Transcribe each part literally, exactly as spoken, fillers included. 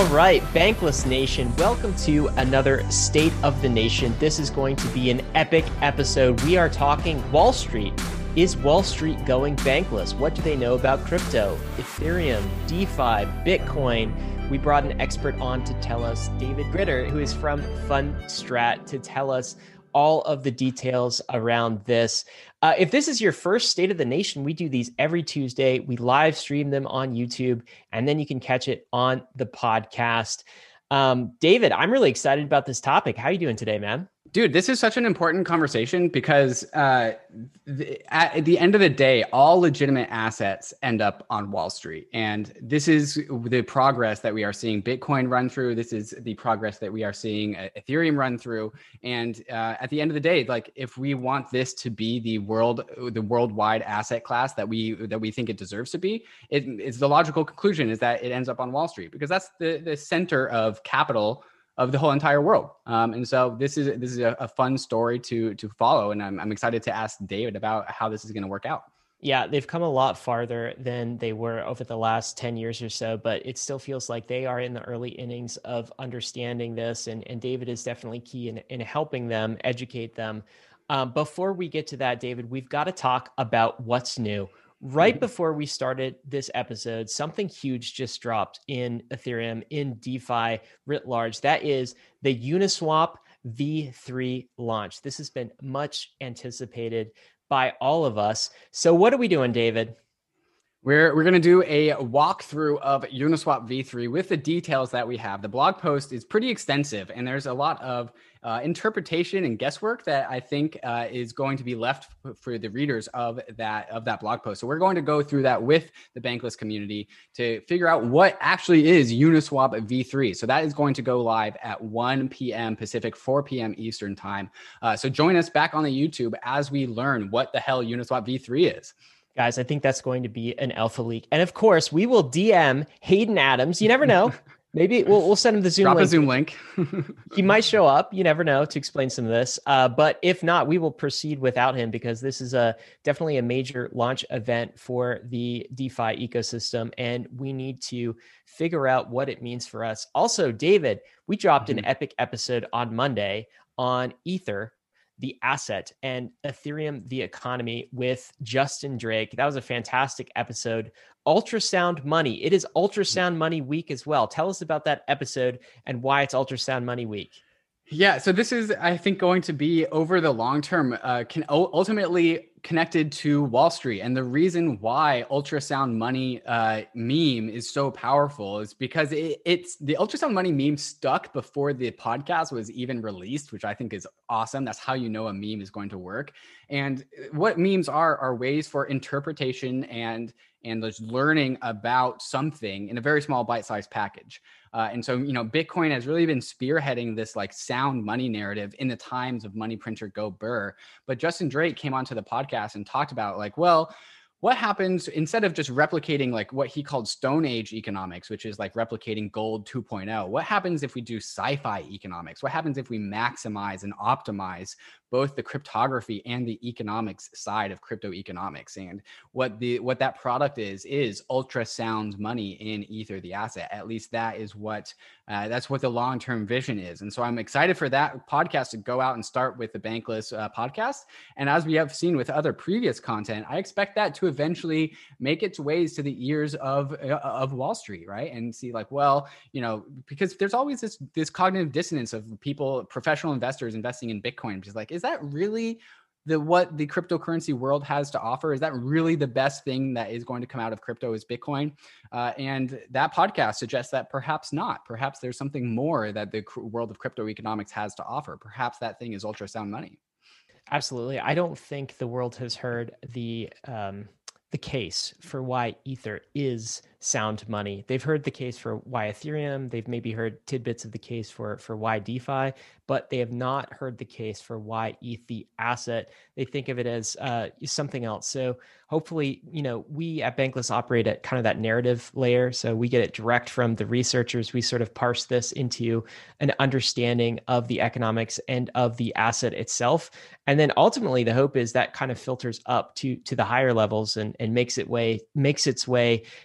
All right, Bankless Nation, welcome to another State of the Nation. This is going to be an epic episode. We are talking Wall Street. Is Wall Street going bankless? What do they know about crypto, Ethereum, DeFi, Bitcoin? We brought an expert on to tell us, David Gritter, who is from Fundstrat, to tell us all of the details around this. Uh, if this is your first State of the Nation, we do these every Tuesday. We live stream them on YouTube, and then you can catch it on the podcast. Um, David, I'm really excited about this topic. How are you doing today, man? Dude, this is such an important conversation because uh, the, at the end of the day, all legitimate assets end up on Wall Street. And this is the progress that we are seeing Bitcoin run through. This is the progress that we are seeing Ethereum run through. And uh, at the end of the day, like if we want this to be the world, the worldwide asset class that we that we think it deserves to be, it is the logical conclusion is that it ends up on Wall Street because that's the, the center of capital of the whole entire world. Um, and so this is this is a, a fun story to to follow. And I'm, I'm excited to ask David about how this is going to work out. Yeah, they've come a lot farther than they were over the last ten years or so, but it still feels like they are in the early innings of understanding this. And, and David is definitely key in, in helping them, educate them. Um, before we get to that, David, we've got to talk about what's new. Right before we started this episode, something huge just dropped in Ethereum, in DeFi writ large. That is the Uniswap V three launch. This has been much anticipated by all of us. So what are we doing, David? We're, we're going to do a walkthrough of Uniswap V three with the details that we have. The blog post is pretty extensive, and there's a lot of uh, interpretation and guesswork that I think uh, is going to be left f- for the readers of that of that blog post. So we're going to go through that with the Bankless community to figure out what actually is Uniswap V three. So that is going to go live at one p.m. Pacific, four p.m. Eastern time. Uh, so join us back on the YouTube as we learn what the hell Uniswap V three is. Guys, I think that's going to be an alpha leak. And of course, we will D M Hayden Adams. You never know. Maybe we'll, we'll send him the Zoom Drop link. a Zoom link. He might show up. You never know, to explain some of this. Uh, but if not, we will proceed without him because this is a definitely a major launch event for the DeFi ecosystem. And we need to figure out what it means for us. Also, David, we dropped mm-hmm. an epic episode on Monday on Ether, the asset, and Ethereum, the economy, with Justin Drake. That was a fantastic episode. Ultrasound Money. It is Ultrasound Money Week as well. Tell us about that episode and why it's Ultrasound Money Week. Yeah, so this is, I think, going to be over the long term, uh, can ultimately connected to Wall Street. And the reason why Ultrasound Money uh, meme is so powerful is because it, it's the Ultrasound Money meme stuck before the podcast was even released, which I think is awesome. That's how you know a meme is going to work. And what memes are, are ways for interpretation and and just learning about something in a very small bite-sized package. Uh, and so, you know, Bitcoin has really been spearheading this like sound money narrative in the times of money printer go burr. But Justin Drake came onto the podcast and talked about like, well, what happens instead of just replicating like what he called Stone Age economics, which is like replicating gold two point oh? What happens if we do sci-fi economics? What happens if we maximize and optimize both the cryptography and the economics side of crypto economics? And what the what that product is is ultrasound money in Ether, the asset. At least that is what uh, that's what the long-term vision is. And so I'm excited for that podcast to go out and start with the Bankless uh, podcast. And as we have seen with other previous content, I expect that to eventually make its ways to the ears of uh, of Wall Street, right? And see like, well, you know, because there's always this this cognitive dissonance of people, professional investors investing in Bitcoin, because like, is that really the what the cryptocurrency world has to offer? Is that really the best thing that is going to come out of crypto is Bitcoin? Uh, and that podcast suggests that perhaps not. Perhaps there's something more that the cr- world of crypto economics has to offer. Perhaps that thing is ultrasound money. Absolutely. I don't think the world has heard the um, the case for why Ether is sound money. They've heard the case for why Ethereum. They've maybe heard tidbits of the case for, for why DeFi, but they have not heard the case for why E T H, the asset. They think of it as uh, something else. So hopefully, you know, we at Bankless operate at kind of that narrative layer. So we get it direct from the researchers. We sort of parse this into an understanding of the economics and of the asset itself. And then ultimately the hope is that kind of filters up to, to the higher levels and, and makes it way, makes its way to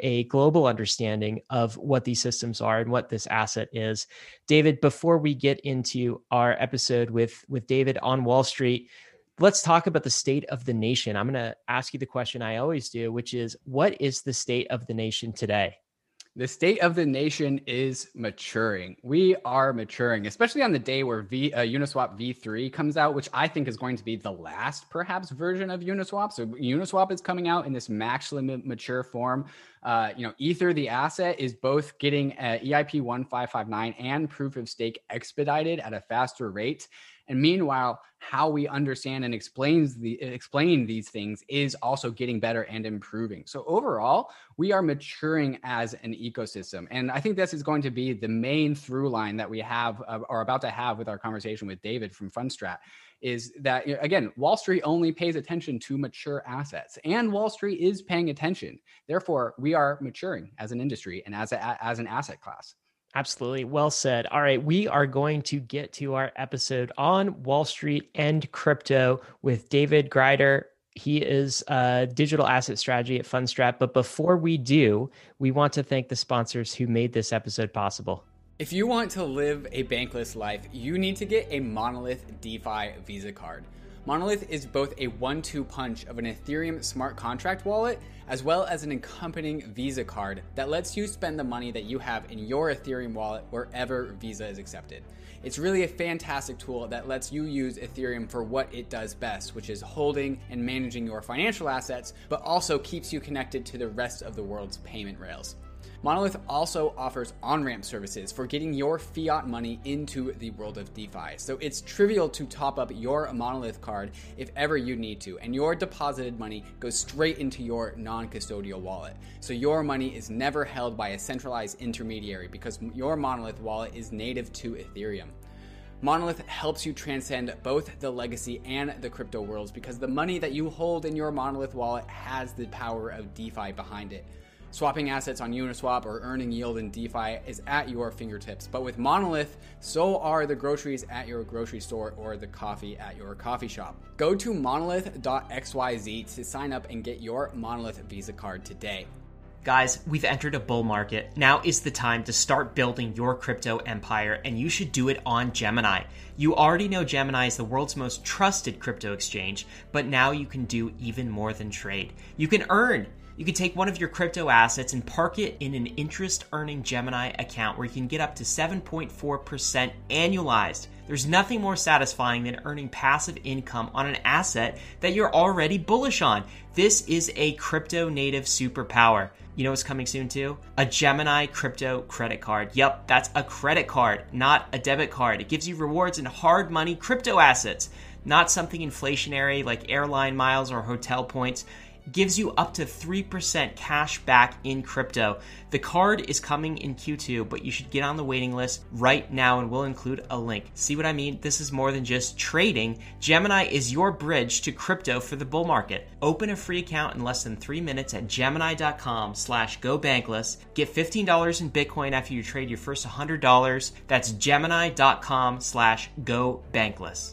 a global understanding of what these systems are and what this asset is. David, before we get into our episode with, with David on Wall Street, let's talk about the state of the nation. I'm going to ask you the question I always do, which is, what is the state of the nation today? The state of the nation is maturing. We are maturing, especially on the day where v, uh, Uniswap v three comes out, which I think is going to be the last, perhaps, version of Uniswap. So Uniswap is coming out in this maximally mature form. Uh, you know, Ether, the asset, is both getting uh, E I P one five five nine and proof of stake expedited at a faster rate. And meanwhile, how we understand and explains the explain these things is also getting better and improving. So overall, we are maturing as an ecosystem. And I think this is going to be the main through line that we have uh, or about to have with our conversation with David from Fundstrat, is that, again, Wall Street only pays attention to mature assets, and Wall Street is paying attention. Therefore, we are maturing as an industry and as, a, as an asset class. Absolutely. Well said. All right. We are going to get to our episode on Wall Street and crypto with David Grider. He is a digital asset strategy at Fundstrat. But before we do, we want to thank the sponsors who made this episode possible. If you want to live a bankless life, you need to get a Monolith DeFi Visa card. Monolith is both a one two punch of an Ethereum smart contract wallet, as well as an accompanying Visa card that lets you spend the money that you have in your Ethereum wallet wherever Visa is accepted. It's really a fantastic tool that lets you use Ethereum for what it does best, which is holding and managing your financial assets, but also keeps you connected to the rest of the world's payment rails. Monolith also offers on-ramp services for getting your fiat money into the world of DeFi. So it's trivial to top up your Monolith card if ever you need to, and your deposited money goes straight into your non-custodial wallet. So your money is never held by a centralized intermediary because your Monolith wallet is native to Ethereum. Monolith helps you transcend both the legacy and the crypto worlds because the money that you hold in your Monolith wallet has the power of DeFi behind it. Swapping assets on Uniswap or earning yield in DeFi is at your fingertips. But with Monolith, so are the groceries at your grocery store or the coffee at your coffee shop. Go to monolith dot x y z to sign up and get your Monolith Visa card today. Guys, we've entered a bull market. Now is the time to start building your crypto empire, and you should do it on Gemini. You already know Gemini is the world's most trusted crypto exchange, but now you can do even more than trade. You can earn. You can take one of your crypto assets and park it in an interest-earning Gemini account where you can get up to seven point four percent annualized. There's nothing more satisfying than earning passive income on an asset that you're already bullish on. This is a crypto-native superpower. You know what's coming soon too? A Gemini crypto credit card. Yep, that's a credit card, not a debit card. It gives you rewards in hard money crypto assets, not something inflationary like airline miles or hotel points. Gives you up to three percent cash back in crypto. The card is coming in Q two, but you should get on the waiting list right now, and we'll include a link. See what I mean? This is more than just trading. Gemini is your bridge to crypto for the bull market. Open a free account in less than three minutes at gemini.com slash go bankless. Get fifteen dollars in Bitcoin after you trade your first one hundred dollars. That's gemini.com slash go bankless.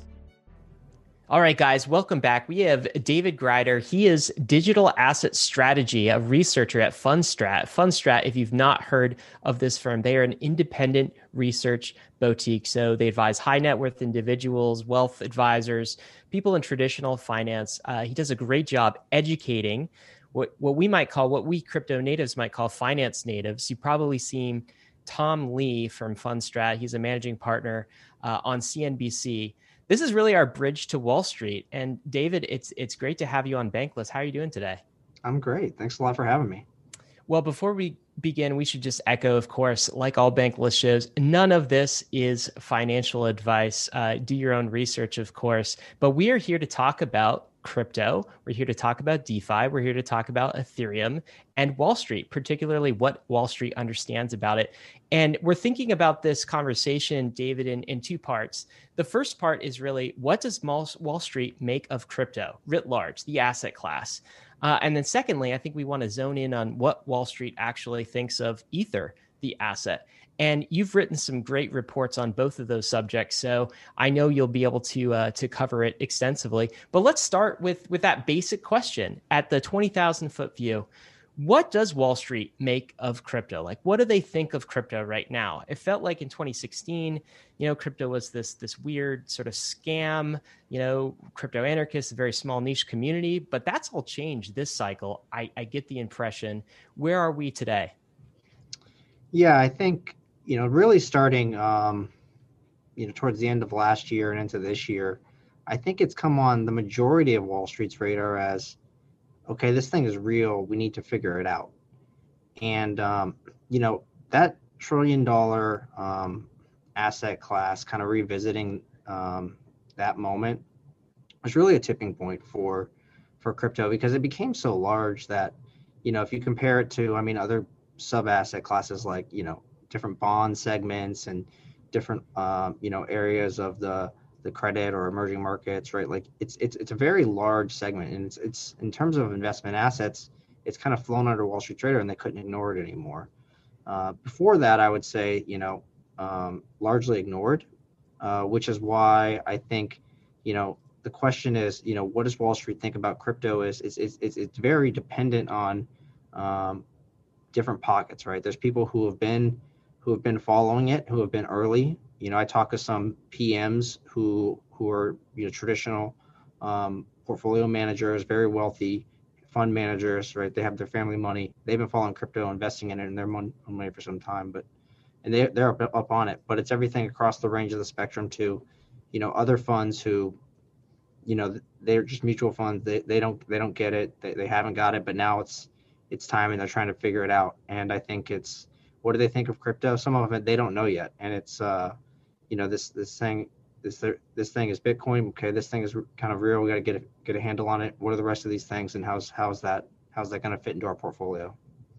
All right, guys, welcome back. We have David Grider. He is digital asset strategy, a researcher at Fundstrat. Fundstrat, if you've not heard of this firm, they are an independent research boutique. So they advise high net worth individuals, wealth advisors, people in traditional finance. Uh, he does a great job educating what, what we might call, what we crypto natives might call finance natives. You've probably seen Tom Lee from Fundstrat. He's a managing partner uh, on C N B C. This is really our bridge to Wall Street. And David, it's it's great to have you on Bankless. How are you doing today? I'm great. Thanks a lot for having me. Well, before we begin, we should just echo, of course, like all Bankless shows, none of this is financial advice. Uh, do your own research, of course. But we are here to talk about crypto. We're here to talk about DeFi. We're here to talk about Ethereum and Wall Street, particularly what Wall Street understands about it. And we're thinking about this conversation, David, in, in two parts. The first part is really, what does Wall Street make of crypto writ large, the asset class? Uh, and then secondly, I think we want to zone in on what Wall Street actually thinks of Ether, the asset. And you've written some great reports on both of those subjects, so I know you'll be able to uh, to cover it extensively. But let's start with with that basic question at the twenty thousand foot view. What does Wall Street make of crypto? Like, what do they think of crypto right now? It felt like in twenty sixteen, you know, crypto was this this weird sort of scam, you know, crypto anarchists, a very small niche community, but that's all changed this cycle. I, I get the impression. Where are we today? Yeah, I think, you know, really starting, um, you know, towards the end of last year and into this year, I think it's come on the majority of Wall Street's radar as, okay, this thing is real. We need to figure it out. And, um, you know, that trillion dollar um, asset class kind of revisiting um, that moment was really a tipping point for for crypto because it became so large that, you know, if you compare it to, I mean, other sub asset classes like, you know, different bond segments and different, um, you know, areas of the the credit or emerging markets, right? Like it's it's it's a very large segment, and it's it's in terms of investment assets, it's kind of flown under Wall Street Trader, and they couldn't ignore it anymore. Uh, before that, I would say, you know, um, largely ignored, uh, which is why I think, you know, the question is, you know, what does Wall Street think about crypto? Is is it's it's, it's very dependent on um, different pockets, right? There's people who have been who have been following it, who have been early. You know, I talk to some P Ms who who are, you know, traditional um, portfolio managers, very wealthy fund managers, right? They have their family money. They've been following crypto, investing in it, and their money, money for some time, but and they they're up, up on it. But it's everything across the range of the spectrum to, you know, other funds who, you know, they're just mutual funds. They they don't they don't get it. They they haven't got it, but now it's it's time, and they're trying to figure it out. And I think it's, what do they think of crypto? Some of it they don't know yet, and it's uh, you know, this this thing this this thing is Bitcoin. Okay, this thing is kind of real. We got to get a, get a handle on it. What are the rest of these things, and how's how's that how's that going to fit into our portfolio?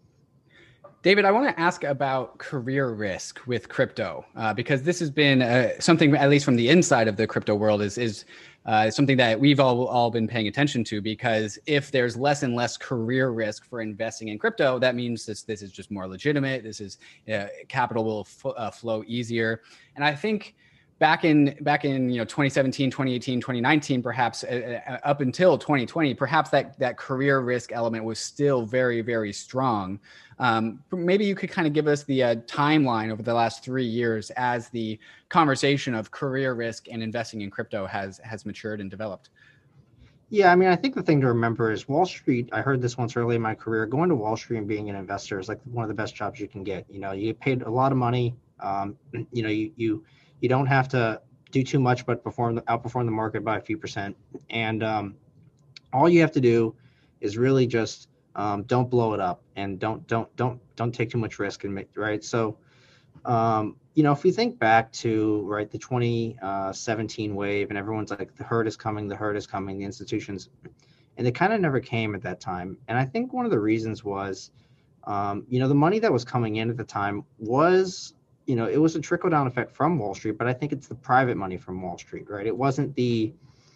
David, I want to ask about career risk with crypto, uh, because this has been uh, something, at least from the inside of the crypto world, is is uh, something that we've all all been paying attention to. Because if there's less and less career risk for investing in crypto, that means this this is just more legitimate. This is uh, capital will f- uh, flow easier, and I think back in back in you know twenty seventeen, twenty eighteen, twenty nineteen, perhaps uh, up until twenty twenty, perhaps that that career risk element was still very, very strong. Um, maybe you could kind of give us the uh, timeline over the last three years as the conversation of career risk and investing in crypto has has matured and developed. Yeah, I mean, I think the thing to remember is Wall Street. I heard this once early in my career. Going to Wall Street and being an investor is like one of the best jobs you can get. You know, you get paid a lot of money. Um, you know, you you you don't have to do too much, but perform outperform the market by a few percent. And um, all you have to do is really just um, don't blow it up, and don't don't don't don't take too much risk, and make, right. So, um, you know, if we think back to right the twenty seventeen wave, and everyone's like, the herd is coming, the herd is coming, the institutions, and they kind of never came at that time. And I think one of the reasons was, um, you know, the money that was coming in at the time was, you know, it was a trickle down effect from Wall Street, but I think it's the private money from Wall Street, right? It wasn't the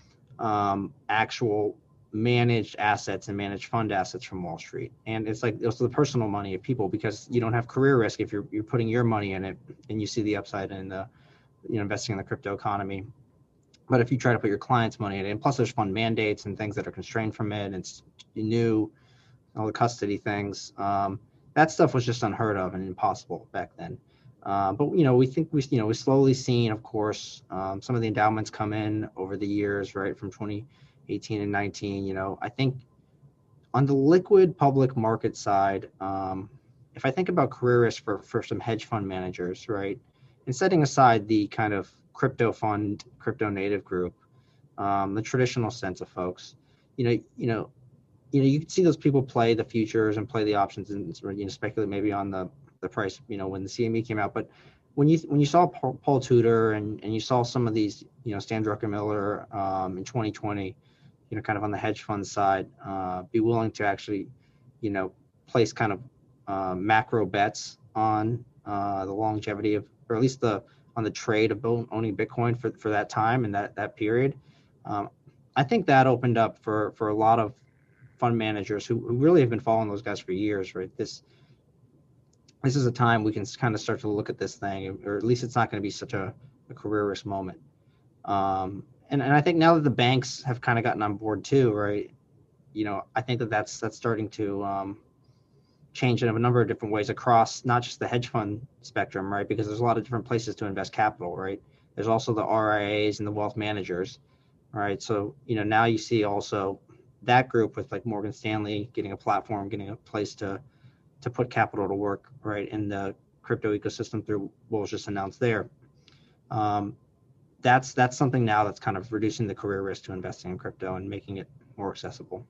um, actual managed assets and managed fund assets from Wall Street. And it's like, it's the personal money of people, because you don't have career risk if you're you're putting your money in it and you see the upside in the, you know, investing in the crypto economy. But if you try to put your clients' money in it, and plus there's fund mandates and things that are constrained from it, and it's new, all the custody things, um, that stuff was just unheard of and impossible back then. Uh, but, you know, we think we, you know, we've slowly seen, of course, um, some of the endowments come in over the years, right, from twenty eighteen and nineteen. You know, I think on the liquid public market side, um, if I think about career risk for, for some hedge fund managers, right, and setting aside the kind of crypto fund, crypto native group, um, the traditional sense of folks, you know, you know, you know, you can see those people play the futures and play the options and, you know, speculate maybe on the the price, you know, when the C M E came out. But when you when you saw Paul, Paul Tudor and, and you saw some of these, you know, Stan Druckenmiller um, in twenty twenty, you know, kind of on the hedge fund side, uh, be willing to actually, you know, place kind of uh, macro bets on uh, the longevity of, or at least the on the trade of owning Bitcoin for, for that time and that that period. Um, I think that opened up for for a lot of fund managers who, who really have been following those guys for years, right? This this is a time we can kind of start to look at this thing, or at least it's not going to be such a, a career risk moment. Um, and, and I think now that the banks have kind of gotten on board too, right? You know, I think that that's, that's starting to, um, change in a number of different ways across not just the hedge fund spectrum, right? Because there's a lot of different places to invest capital, right? There's also the R I As and the wealth managers, right? So, you know, now you see also that group with like Morgan Stanley getting a platform, getting a place to to put capital to work, right, in the crypto ecosystem through what was just announced there. Um, that's that's something now that's kind of reducing the career risk to investing in crypto and making it more accessible.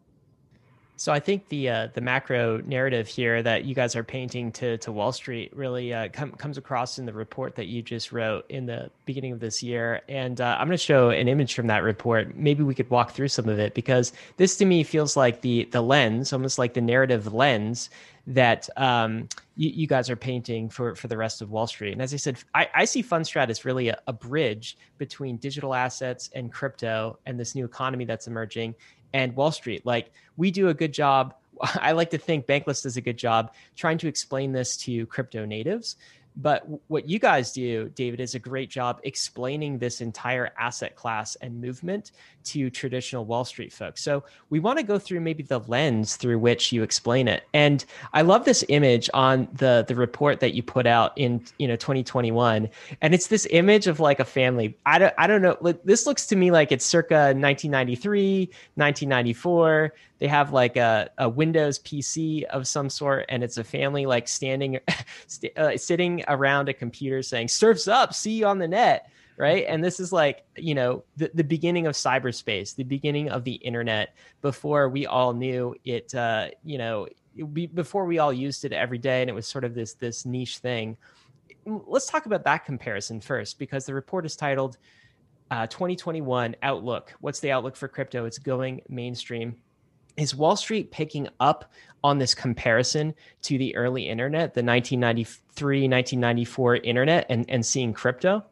So I think the uh, the macro narrative here that you guys are painting to to Wall Street really uh, com- comes across in the report that you just wrote in the beginning of this year. And uh, I'm going to show an image from that report. Maybe we could walk through some of it, because this to me feels like the the lens, almost like the narrative lens that um, you, you guys are painting for for the rest of Wall Street. And as I said, I, I see Fundstrat as really a, a bridge between digital assets and crypto and this new economy that's emerging, and Wall Street. Like, we do a good job. I like to think Bankless does a good job trying to explain this to crypto natives. But what you guys do, David, is a great job explaining this entire asset class and movement to traditional Wall Street folks. So we want to go through maybe the lens through which you explain it. And I love this image on the, the report that you put out in, you know, twenty twenty-one. And it's this image of like a family. I don't, I don't know. This looks to me like it's circa nineteen ninety-three, nineteen ninety-four. They have like a, a Windows P C of some sort, and it's a family like standing, st- uh, sitting around a computer saying, "Surf's up, see you on the net." Right. And this is like, you know, the, the beginning of cyberspace, the beginning of the internet, before we all knew it, uh, you know, be, before we all used it every day. And it was sort of this, this niche thing. Let's talk about that comparison first, because the report is titled uh, twenty twenty-one Outlook. What's the outlook for crypto? It's going mainstream. Is Wall Street picking up on this comparison to the early internet, the nineteen ninety-three, nineteen ninety-four internet, and, and seeing crypto?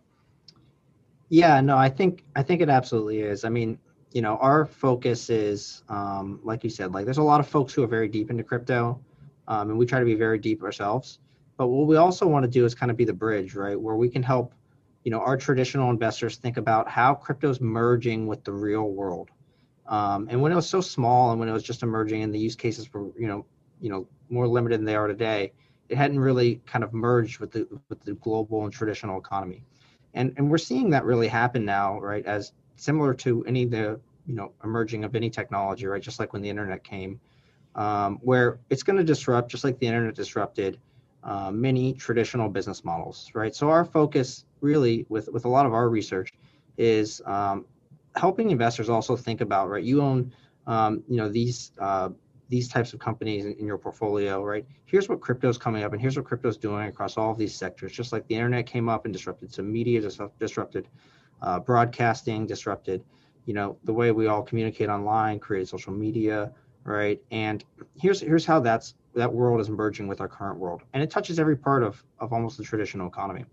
Yeah, no, I think I think it absolutely is. I mean, you know, our focus is, um, like you said, like there's a lot of folks who are very deep into crypto, um, and we try to be very deep ourselves. But what we also want to do is kind of be the bridge, right, where we can help, you know, our traditional investors think about how crypto's merging with the real world. Um, and when it was so small and when it was just emerging and the use cases were, you know, you know, more limited than they are today, it hadn't really kind of merged with the with the global and traditional economy. And and we're seeing that really happen now, right? As similar to any of the, you know, emerging of any technology, right? Just like when the internet came, um, where it's going to disrupt, just like the internet disrupted uh, many traditional business models, right? So our focus really with, with a lot of our research is um, helping investors also think about, right? You own, um, you know, these uh, these types of companies in, in your portfolio, right? Here's what crypto's coming up, and here's what crypto's doing across all of these sectors. Just like the internet came up and disrupted some media, disrupted uh, broadcasting, disrupted, you know, the way we all communicate online, create social media, right? And here's here's how that's that world is merging with our current world, and it touches every part of of almost the traditional economy.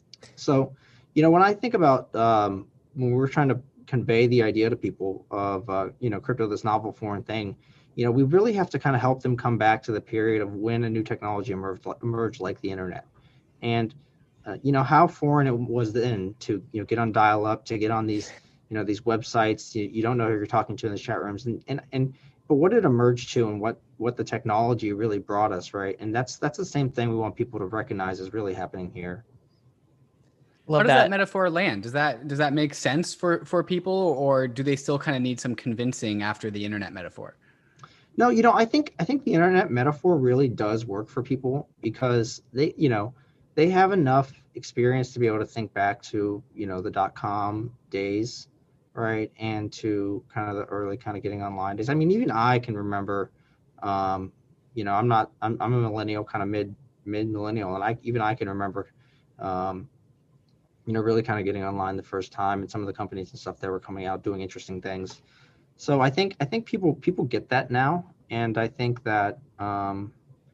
So, you know, when I think about um, when we're trying to convey the idea to people of uh, you know, crypto, this novel foreign thing, you know, we really have to kind of help them come back to the period of when a new technology emerged, emerged like the internet, and uh, you know, how foreign it was then to, you know, get on dial-up, to get on these, you know, these websites. You, you don't know who you're talking to in the chat rooms, and and and but what it emerged to, and what what the technology really brought us, right? And that's that's the same thing we want people to recognize is really happening here. Love How does that. that metaphor land? Does that does that make sense for for people, or do they still kind of need some convincing after the internet metaphor? No, you know, I think I think the internet metaphor really does work for people because they, you know, they have enough experience to be able to think back to, you know, the dot-com days, right, and to kind of the early kind of getting online days. I mean, even I can remember, um, you know, I'm not, I'm, I'm a millennial, kind of mid mid millennial, and I even I can remember, um, you know, really kind of getting online the first time, and some of the companies and stuff that were coming out doing interesting things. So I think I think people people get that now, and I think that um,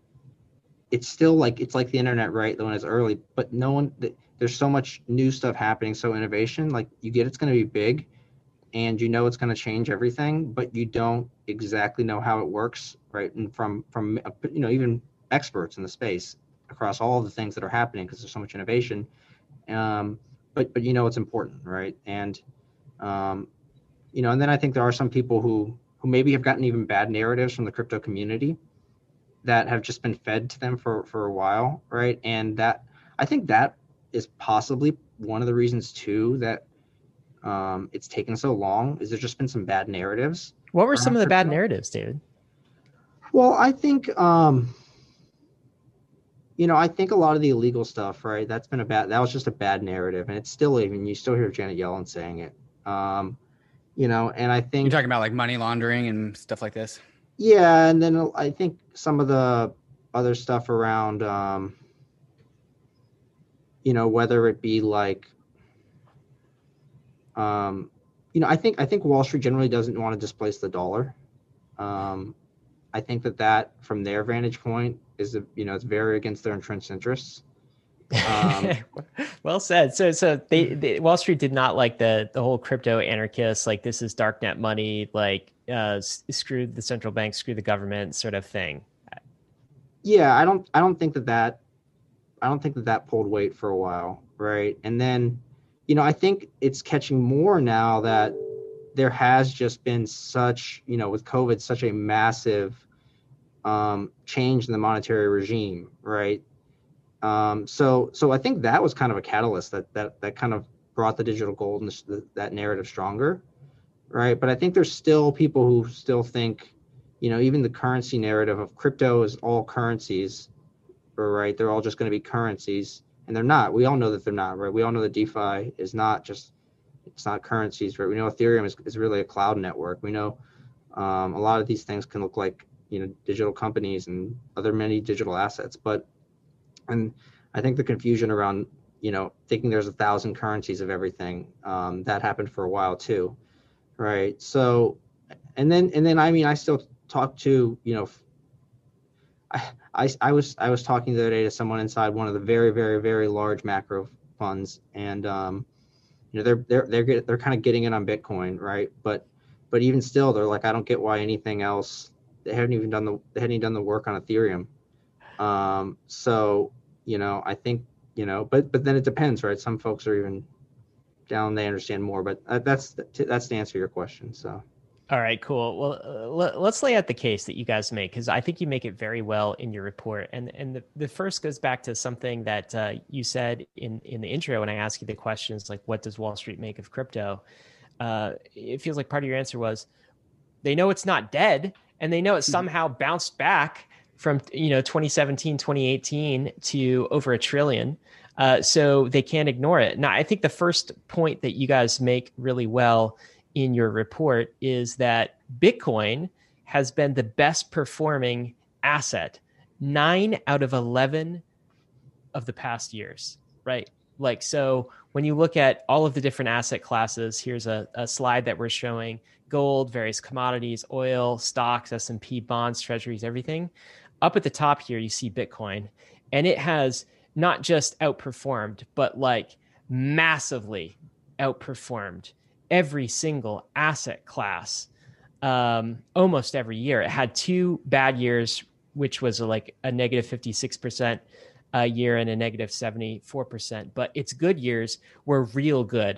it's still like it's like the internet, right? When it's early, but no one there's so much new stuff happening, so innovation. Like you get it's going to be big, and you know it's going to change everything, but you don't exactly know how it works, right? And from from you know, even experts in the space across all of the things that are happening because there's so much innovation. Um, but but you know it's important, right? And um, you know, and then I think there are some people who who maybe have gotten even bad narratives from the crypto community that have just been fed to them for, for a while, right? And that I think that is possibly one of the reasons too that um, it's taken so long. Is there's just been some bad narratives. What were some of the crypto. bad narratives, David? Well, I think um, you know, I think a lot of the illegal stuff, right? That's been a bad. That was just a bad narrative, and it's still even. You still hear Janet Yellen saying it. Um, you know, and I think You're talking about like money laundering and stuff like this. Yeah, and then I think some of the other stuff around, um, you know, whether it be like, um, you know, I think I think Wall Street generally doesn't want to displace the dollar. Um, I think that that, from their vantage point, is, you know, it's very against their entrenched interests. Um, well said. So, so they, they, Wall Street did not like the the whole crypto anarchists, like this is darknet money, like uh, screw the central bank, screw the government, sort of thing. Yeah, I don't, I don't think that that, I don't think that that pulled weight for a while, right? And then, you know, I think it's catching more now that there has just been such, you know, with COVID, such a massive um, change in the monetary regime, right? Um, so, so I think that was kind of a catalyst that that that kind of brought the digital gold and the, that narrative stronger, right? But I think there's still people who still think, you know, even the currency narrative of crypto is all currencies, or right? They're all just going to be currencies, and they're not. We all know that they're not, right? We all know that DeFi is not just, it's not currencies, right? We know Ethereum is, is really a cloud network. We know um, a lot of these things can look like, you know, digital companies and other many digital assets, but and I think the confusion around, you know, thinking there's a thousand currencies of everything, um, that happened for a while too, right? So, and then, and then, I mean, I still talk to, you know, I, I, I was, I was talking the other day to someone inside one of the very, very, very large macro funds, and, um, you know, they're, they're, they're, get, they're kind of getting in on Bitcoin, right? But, but even still, they're like, I don't get why anything else, they haven't even done the, they hadn't even done the work on Ethereum. Um, so, you know, I think, you know, but, but then it depends, right? Some folks are even down, they understand more, but uh, that's, that's to answer your question. So. All right, cool. Well, uh, let, let's lay out the case that you guys make, because I think you make it very well in your report. And and the, the first goes back to something that uh, you said in, in the intro when I asked you the questions, like, what does Wall Street make of crypto? Uh, it feels like part of your answer was they know it's not dead, and they know it somehow bounced back from, you know, twenty seventeen, twenty eighteen to over a trillion. Uh, so they can't ignore it. Now, I think the first point that you guys make really well in your report is that Bitcoin has been the best performing asset nine out of eleven of the past years, right? Like, so when you look at all of the different asset classes, here's a, a slide that we're showing: gold, various commodities, oil, stocks, S and P, bonds, treasuries, everything. Up at the top here, you see Bitcoin, and it has not just outperformed, but like massively outperformed every single asset class, um, almost every year. It had two bad years, which was like a negative fifty-six percent a year and a negative seventy-four percent. But its good years were real good.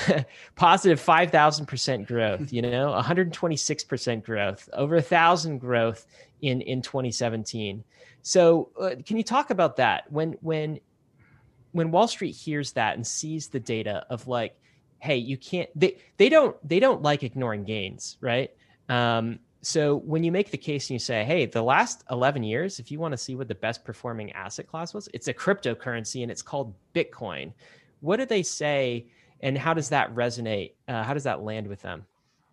Positive five thousand percent growth, you know, one hundred twenty-six percent growth, over a thousand growth in, in twenty seventeen. So uh, can you talk about that? When, when, when Wall Street hears that and sees the data of like, hey, you can't, they, they don't, they don't like ignoring gains, right? Um, so when you make the case and you say, hey, the last eleven years, if you want to see what the best performing asset class was, it's a cryptocurrency and it's called Bitcoin. What do they say? And how does that resonate? Uh, how does that land with them?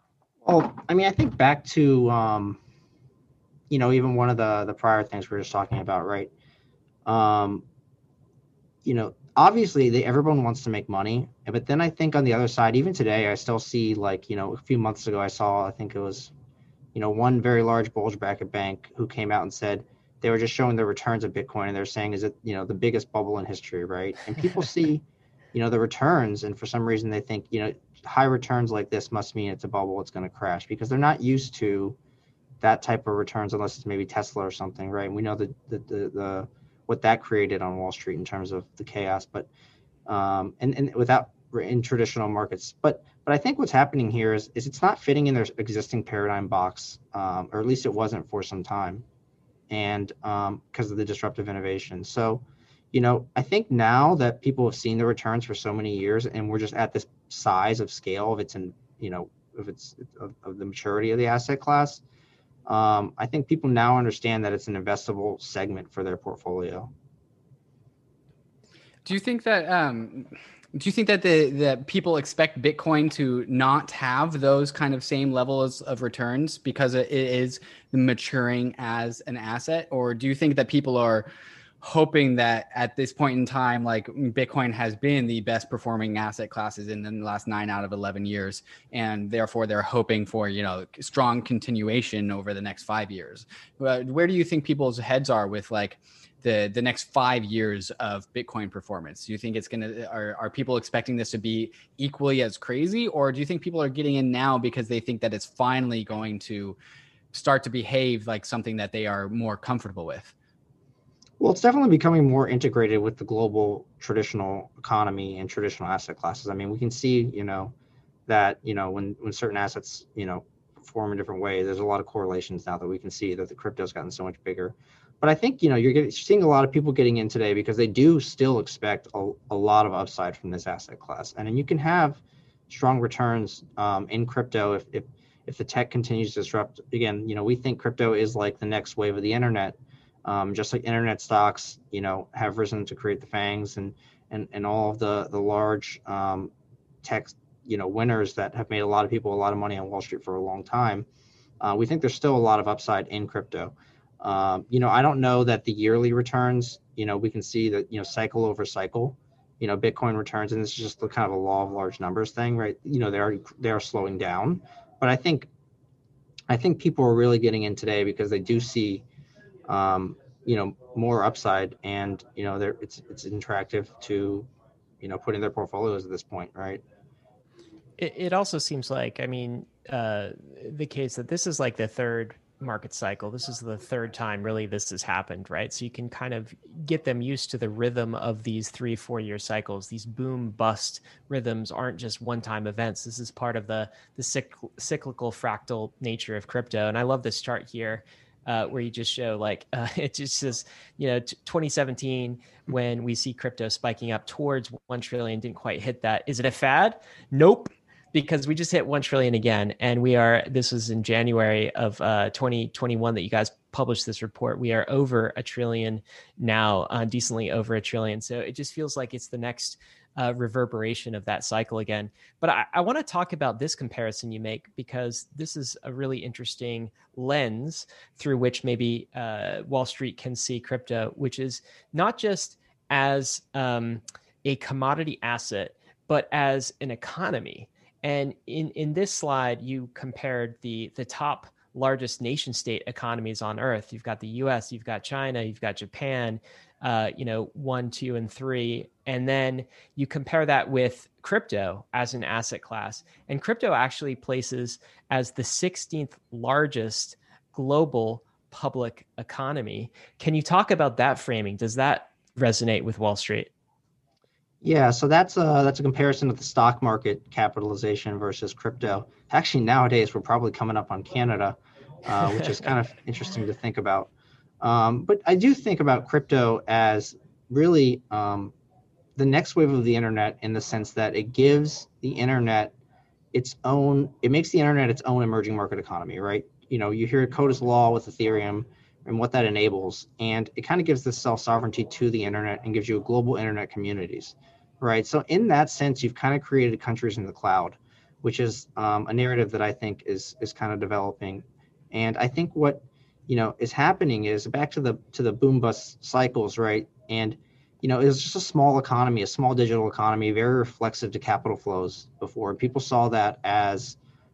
Well, I mean, I think back to, um, you know, even one of the, the prior things we were just talking about, right? Um, you know, obviously they, everyone wants to make money, but then I think on the other side, even today, I still see, like, you know, a few months ago, I saw, I think it was, you know, one very large bulge bracket bank who came out and said they were just showing the returns of Bitcoin, and they're saying, is it, you know, the biggest bubble in history, right? And people see, you know, the returns, and for some reason they think, you know, high returns like this must mean it's a bubble, it's going to crash, because they're not used to that type of returns unless it's maybe Tesla or something, right? And we know the the the, the what that created on Wall Street in terms of the chaos, but um, and and without in traditional markets, but but I think what's happening here is is it's not fitting in their existing paradigm box, um, or at least it wasn't for some time, and um, because of the disruptive innovation. So, you know, I think now that people have seen the returns for so many years, and we're just at this size of scale of its, in, you know, of its of, of the maturity of the asset class, um, I think people now understand that it's an investable segment for their portfolio. Do you think that um, do you think that the that people expect Bitcoin to not have those kind of same levels of returns because it is maturing as an asset, or do you think that people are hoping that at this point in time, like Bitcoin has been the best performing asset classes in the last nine out of eleven years, and therefore they're hoping for, you know, strong continuation over the next five years? Uh, where do you think people's heads are with like the the next five years of Bitcoin performance? Do you think it's gonna are are people expecting this to be equally as crazy, or do you think people are getting in now because they think that it's finally going to start to behave like something that they are more comfortable with? Well, it's definitely becoming more integrated with the global traditional economy and traditional asset classes. I mean, we can see, you know, that, you know, when, when certain assets, you know, perform in different ways, there's a lot of correlations now that we can see that the crypto's gotten so much bigger. But I think, you know, you're getting, seeing a lot of people getting in today because they do still expect a, a lot of upside from this asset class. And then you can have strong returns um, in crypto if, if, if the tech continues to disrupt. Again, you know, we think crypto is like the next wave of the internet. Um, just like internet stocks, you know, have risen to create the FANGs and and and all of the the large um, tech, you know, winners that have made a lot of people a lot of money on Wall Street for a long time. Uh, we think there's still a lot of upside in crypto. Um, you know, I don't know that the yearly returns, you know, we can see that, you know, cycle over cycle, you know, Bitcoin returns, and this is just the kind of a law of large numbers thing, right? You know, they are they are slowing down, but I think I think people are really getting in today because they do see um, you know, more upside, and you know, they're it's it's attractive to, you know, put in their portfolios at this point, right? It, it also seems like, I mean, uh, the case that this is like the third market cycle. This is the third time really this has happened, right? So you can kind of get them used to the rhythm of these three, four year cycles. These boom bust rhythms aren't just one time events. This is part of the the cycl- cyclical fractal nature of crypto. And I love this chart here. Uh, where you just show like uh, it just says, you know, t- twenty seventeen, when we see crypto spiking up towards one trillion, didn't quite hit that. Is it a fad? Nope. Because we just hit one trillion again. And we are, this was in January of uh, twenty twenty-one that you guys published this report. We are over a trillion now, uh, decently over a trillion. So it just feels like it's the next uh, reverberation of that cycle again. But I, I want to talk about this comparison you make, because this is a really interesting lens through which maybe uh, Wall Street can see crypto, which is not just as um, a commodity asset, but as an economy. And in, in this slide, you compared the, the top largest nation state economies on earth. You've got the U S, you've got China, you've got Japan, uh, you know, one, two, and three. And then you compare that with crypto as an asset class. And crypto actually places as the sixteenth largest global public economy. Can you talk about that framing? Does that resonate with Wall Street? Yeah, so that's a that's a comparison of the stock market capitalization versus crypto. Actually, nowadays we're probably coming up on Canada, uh, which is kind of interesting to think about. Um, but I do think about crypto as really um, the next wave of the internet, in the sense that it gives the internet its own, it makes the internet its own emerging market economy, right? You know, you hear Coda's law with Ethereum and what that enables, and it kind of gives this self-sovereignty to the internet and gives you a global internet communities, right? So in that sense, you've kind of created countries in the cloud, which is um, a narrative that I think is is kind of developing. And I think what, you know, is happening is back to the to the boom bust cycles, right? And you know, it was just a small economy, a small digital economy, very reflexive to capital flows before. People saw that as,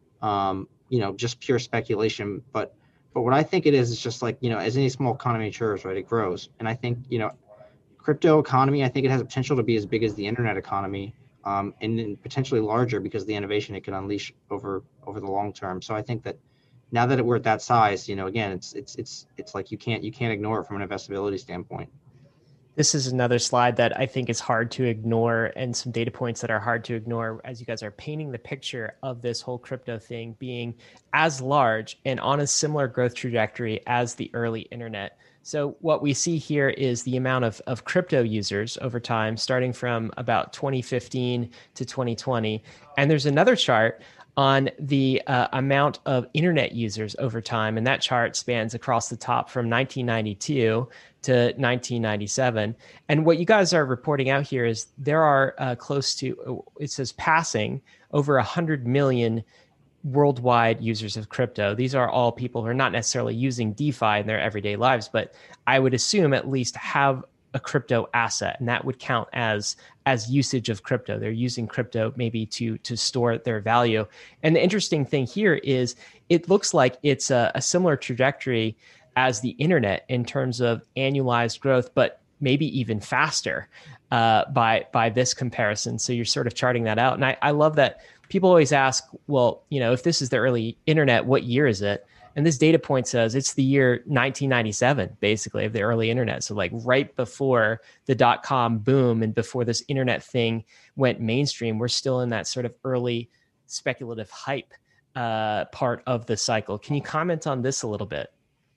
um, you know, just pure speculation. But but what I think it is is just like, you know, as any small economy matures, right, it grows. And I think, you know, crypto economy, I think it has a potential to be as big as the internet economy, um, and then potentially larger because of the innovation it can unleash over over the long term. So I think that now that we're at that size, you know, again, it's it's it's it's like you can't you can't ignore it from an investability standpoint. This is another slide that I think is hard to ignore, and some data points that are hard to ignore as you guys are painting the picture of this whole crypto thing being as large and on a similar growth trajectory as the early internet. So what we see here is the amount of, of crypto users over time, starting from about twenty fifteen to twenty twenty. And there's another chart on the uh, amount of internet users over time. And that chart spans across the top from nineteen ninety-two to nineteen ninety-seven. And what you guys are reporting out here is there are uh, close to, it says passing over one hundred million worldwide users of crypto. These are all people who are not necessarily using DeFi in their everyday lives, but I would assume at least have a crypto asset, and that would count as as usage of crypto. They're using crypto maybe to to store their value. And the interesting thing here is it looks like it's a, a similar trajectory as the internet in terms of annualized growth, but maybe even faster uh, by by this comparison. So you're sort of charting that out. And I, I love that people always ask, well, you know, if this is the early internet, what year is it? And this data point says it's the year nineteen ninety-seven, basically, of the early internet. So like right before the dot-com boom and before this internet thing went mainstream, we're still in that sort of early speculative hype uh, part of the cycle. Can you comment on this a little bit?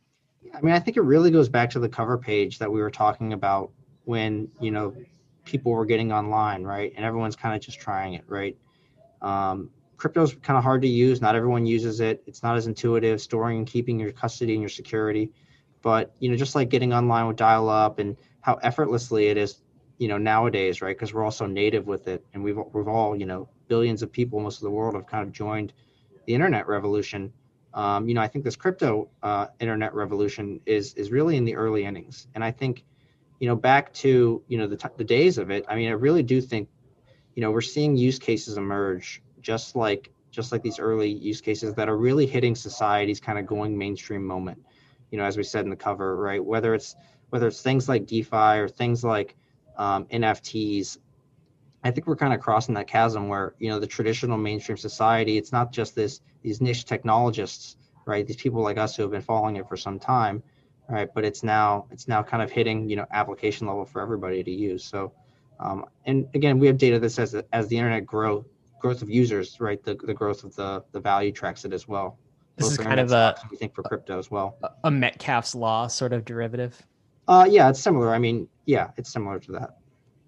I mean, I think it really goes back to the cover page that we were talking about when, you know, people were getting online, right? And everyone's kind of just trying it, right? Um, Crypto's kind of hard to use. Not everyone uses it. It's not as intuitive, storing and keeping your custody and your security. But, you know, just like getting online with dial up and how effortlessly it is, you know, nowadays, right? Because we're also native with it. And we've, we've all, you know, billions of people, most of the world have kind of joined the internet revolution. Um, you know, I think this crypto uh, internet revolution is is really in the early innings. And I think, you know, back to, you know, the, t- the days of it, I mean, I really do think, you know, we're seeing use cases emerge just like just like these early use cases that are really hitting society's kind of going mainstream moment. You know, as we said in the cover, right? Whether it's whether it's things like DeFi or things like um, N F Ts, I think we're kind of crossing that chasm where, you know, the traditional mainstream society, it's not just this these niche technologists, right? These people like us who have been following it for some time, right? But it's now it's now kind of hitting, you know, application level for everybody to use. So, um, and again, we have data that says that as the internet grow, growth of users, right, the the growth of the the value tracks it as well. This is kind of a, we think for crypto as well. A Metcalfe's law sort of derivative. Uh, yeah, it's similar. I mean, yeah, it's similar to that.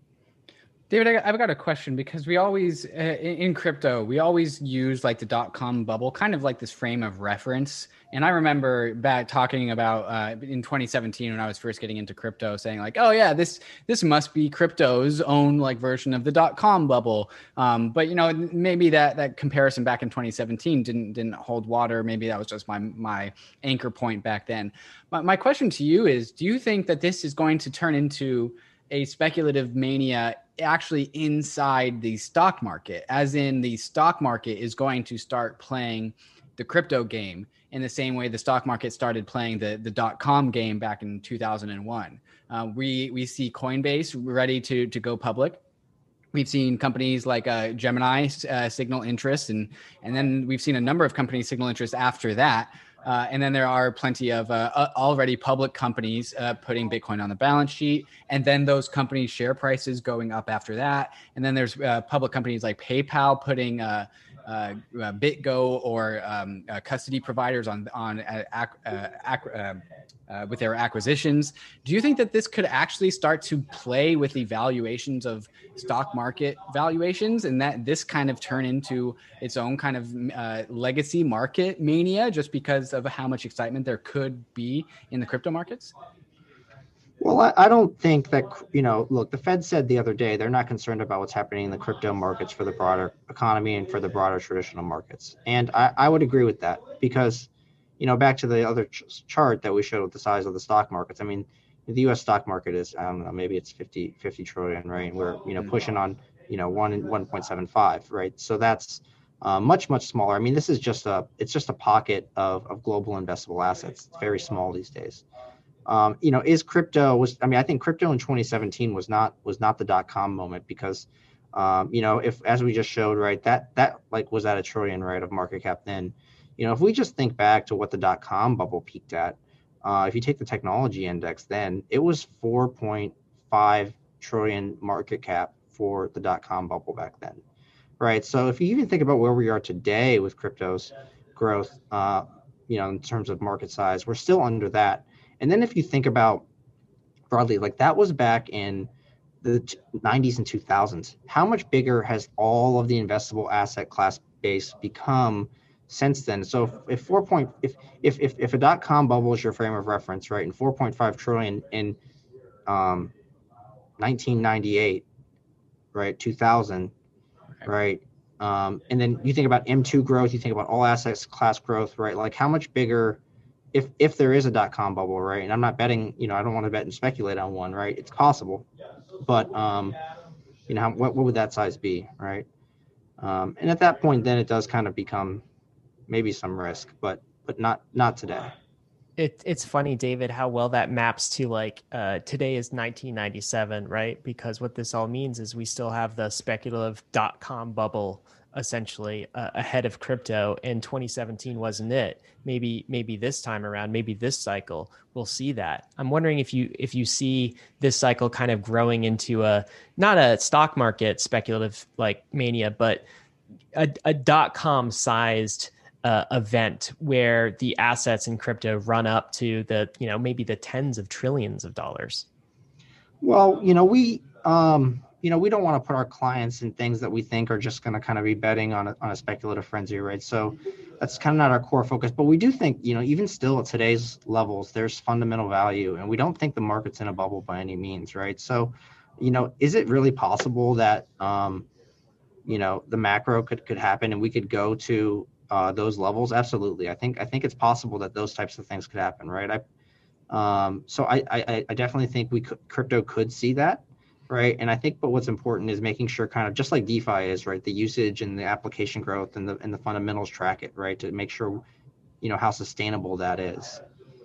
David, I've got a question because we always, uh, in crypto, we always use like the dot-com bubble, kind of like this frame of reference. And I remember back talking about uh, in twenty seventeen when I was first getting into crypto, saying like, oh yeah, this this must be crypto's own like version of the dot-com bubble. Um, but you know, maybe that that comparison back in twenty seventeen didn't didn't hold water. Maybe that was just my my anchor point back then. My, my question to you is, do you think that this is going to turn into a speculative mania actually inside the stock market, as in the stock market is going to start playing the crypto game in the same way the stock market started playing the, the dot-com game back in two thousand one. Uh, we we see Coinbase ready to, to go public. We've seen companies like uh, Gemini uh, signal interest, and, and then we've seen a number of companies signal interest after that. Uh, and then there are plenty of uh, already public companies uh, putting Bitcoin on the balance sheet. And then those companies' share prices going up after that. And then there's uh, public companies like PayPal putting uh, uh, BitGo or um, uh, custody providers on on uh, uh, uh, uh, with their acquisitions. Do you think that this could actually start to play with the valuations of stock market valuations, and that this kind of turn into its own kind of uh, legacy market mania just because of how much excitement there could be in the crypto markets? Well, I, I don't think that, you know, look, the Fed said the other day they're not concerned about what's happening in the crypto markets for the broader economy and for the broader traditional markets. And I, I would agree with that because, you know, back to the other ch- chart that we showed with the size of the stock markets. I mean, the U S stock market is, I don't know, maybe it's fifty, fifty trillion, right? We're, you know, pushing on, you know, one, one point seven five, right? So that's uh, much, much smaller. I mean, this is just a, it's just a pocket of, of global investable assets. It's very small these days. Um, you know, is crypto was, I mean, I think crypto in twenty seventeen was not, was not the dot-com moment because, um, you know, if, as we just showed, right, that, that like was at a trillion, right, of market cap then, you know, if we just think back to what the dot-com bubble peaked at, uh, if you take the technology index, then it was four point five trillion market cap for the dot-com bubble back then, right? So if you even think about where we are today with crypto's growth, uh, you know, in terms of market size, we're still under that. And then if you think about broadly, like that was back in the nineties and two thousands. How much bigger has all of the investable asset class base become since then? So if, if four point if if if if a dot com bubble is your frame of reference, right, and four point five trillion in um, nineteen ninety-eight, right, two thousand, right, um, and then you think about M two growth, you think about all assets class growth, right? Like how much bigger, if if there is a dot com bubble, right? And I'm not betting, you know, I don't want to bet and speculate on one, right? It's possible, but um, you know, how, what what would that size be, right? Um, and at that point, then it does kind of become maybe some risk, but but not not today. It, it's funny, David, how well that maps to like uh, today is nineteen ninety-seven, right? Because what this all means is we still have the speculative dot-com bubble essentially uh, ahead of crypto, and twenty seventeen wasn't it. Maybe maybe this time around, maybe this cycle, we'll see that. I'm wondering if you if you see this cycle kind of growing into a, not a stock market speculative like mania, but a, a dot-com sized Uh, event where the assets in crypto run up to the, you know, maybe the tens of trillions of dollars? Well, you know, we, um, you know, we don't want to put our clients in things that we think are just going to kind of be betting on a, on a speculative frenzy, right? So that's kind of not our core focus, but we do think, you know, even still at today's levels, there's fundamental value, and we don't think the market's in a bubble by any means, right? So, you know, is it really possible that, um, you know, the macro could, could happen and we could go to Uh, those levels? Absolutely. I think I think it's possible that those types of things could happen, right? I, um, so I, I I definitely think we could, crypto could see that, right? And I think, but what's important is making sure, kind of just like DeFi is, right, the usage and the application growth and the and the fundamentals track it, right, to make sure, you know, how sustainable that is.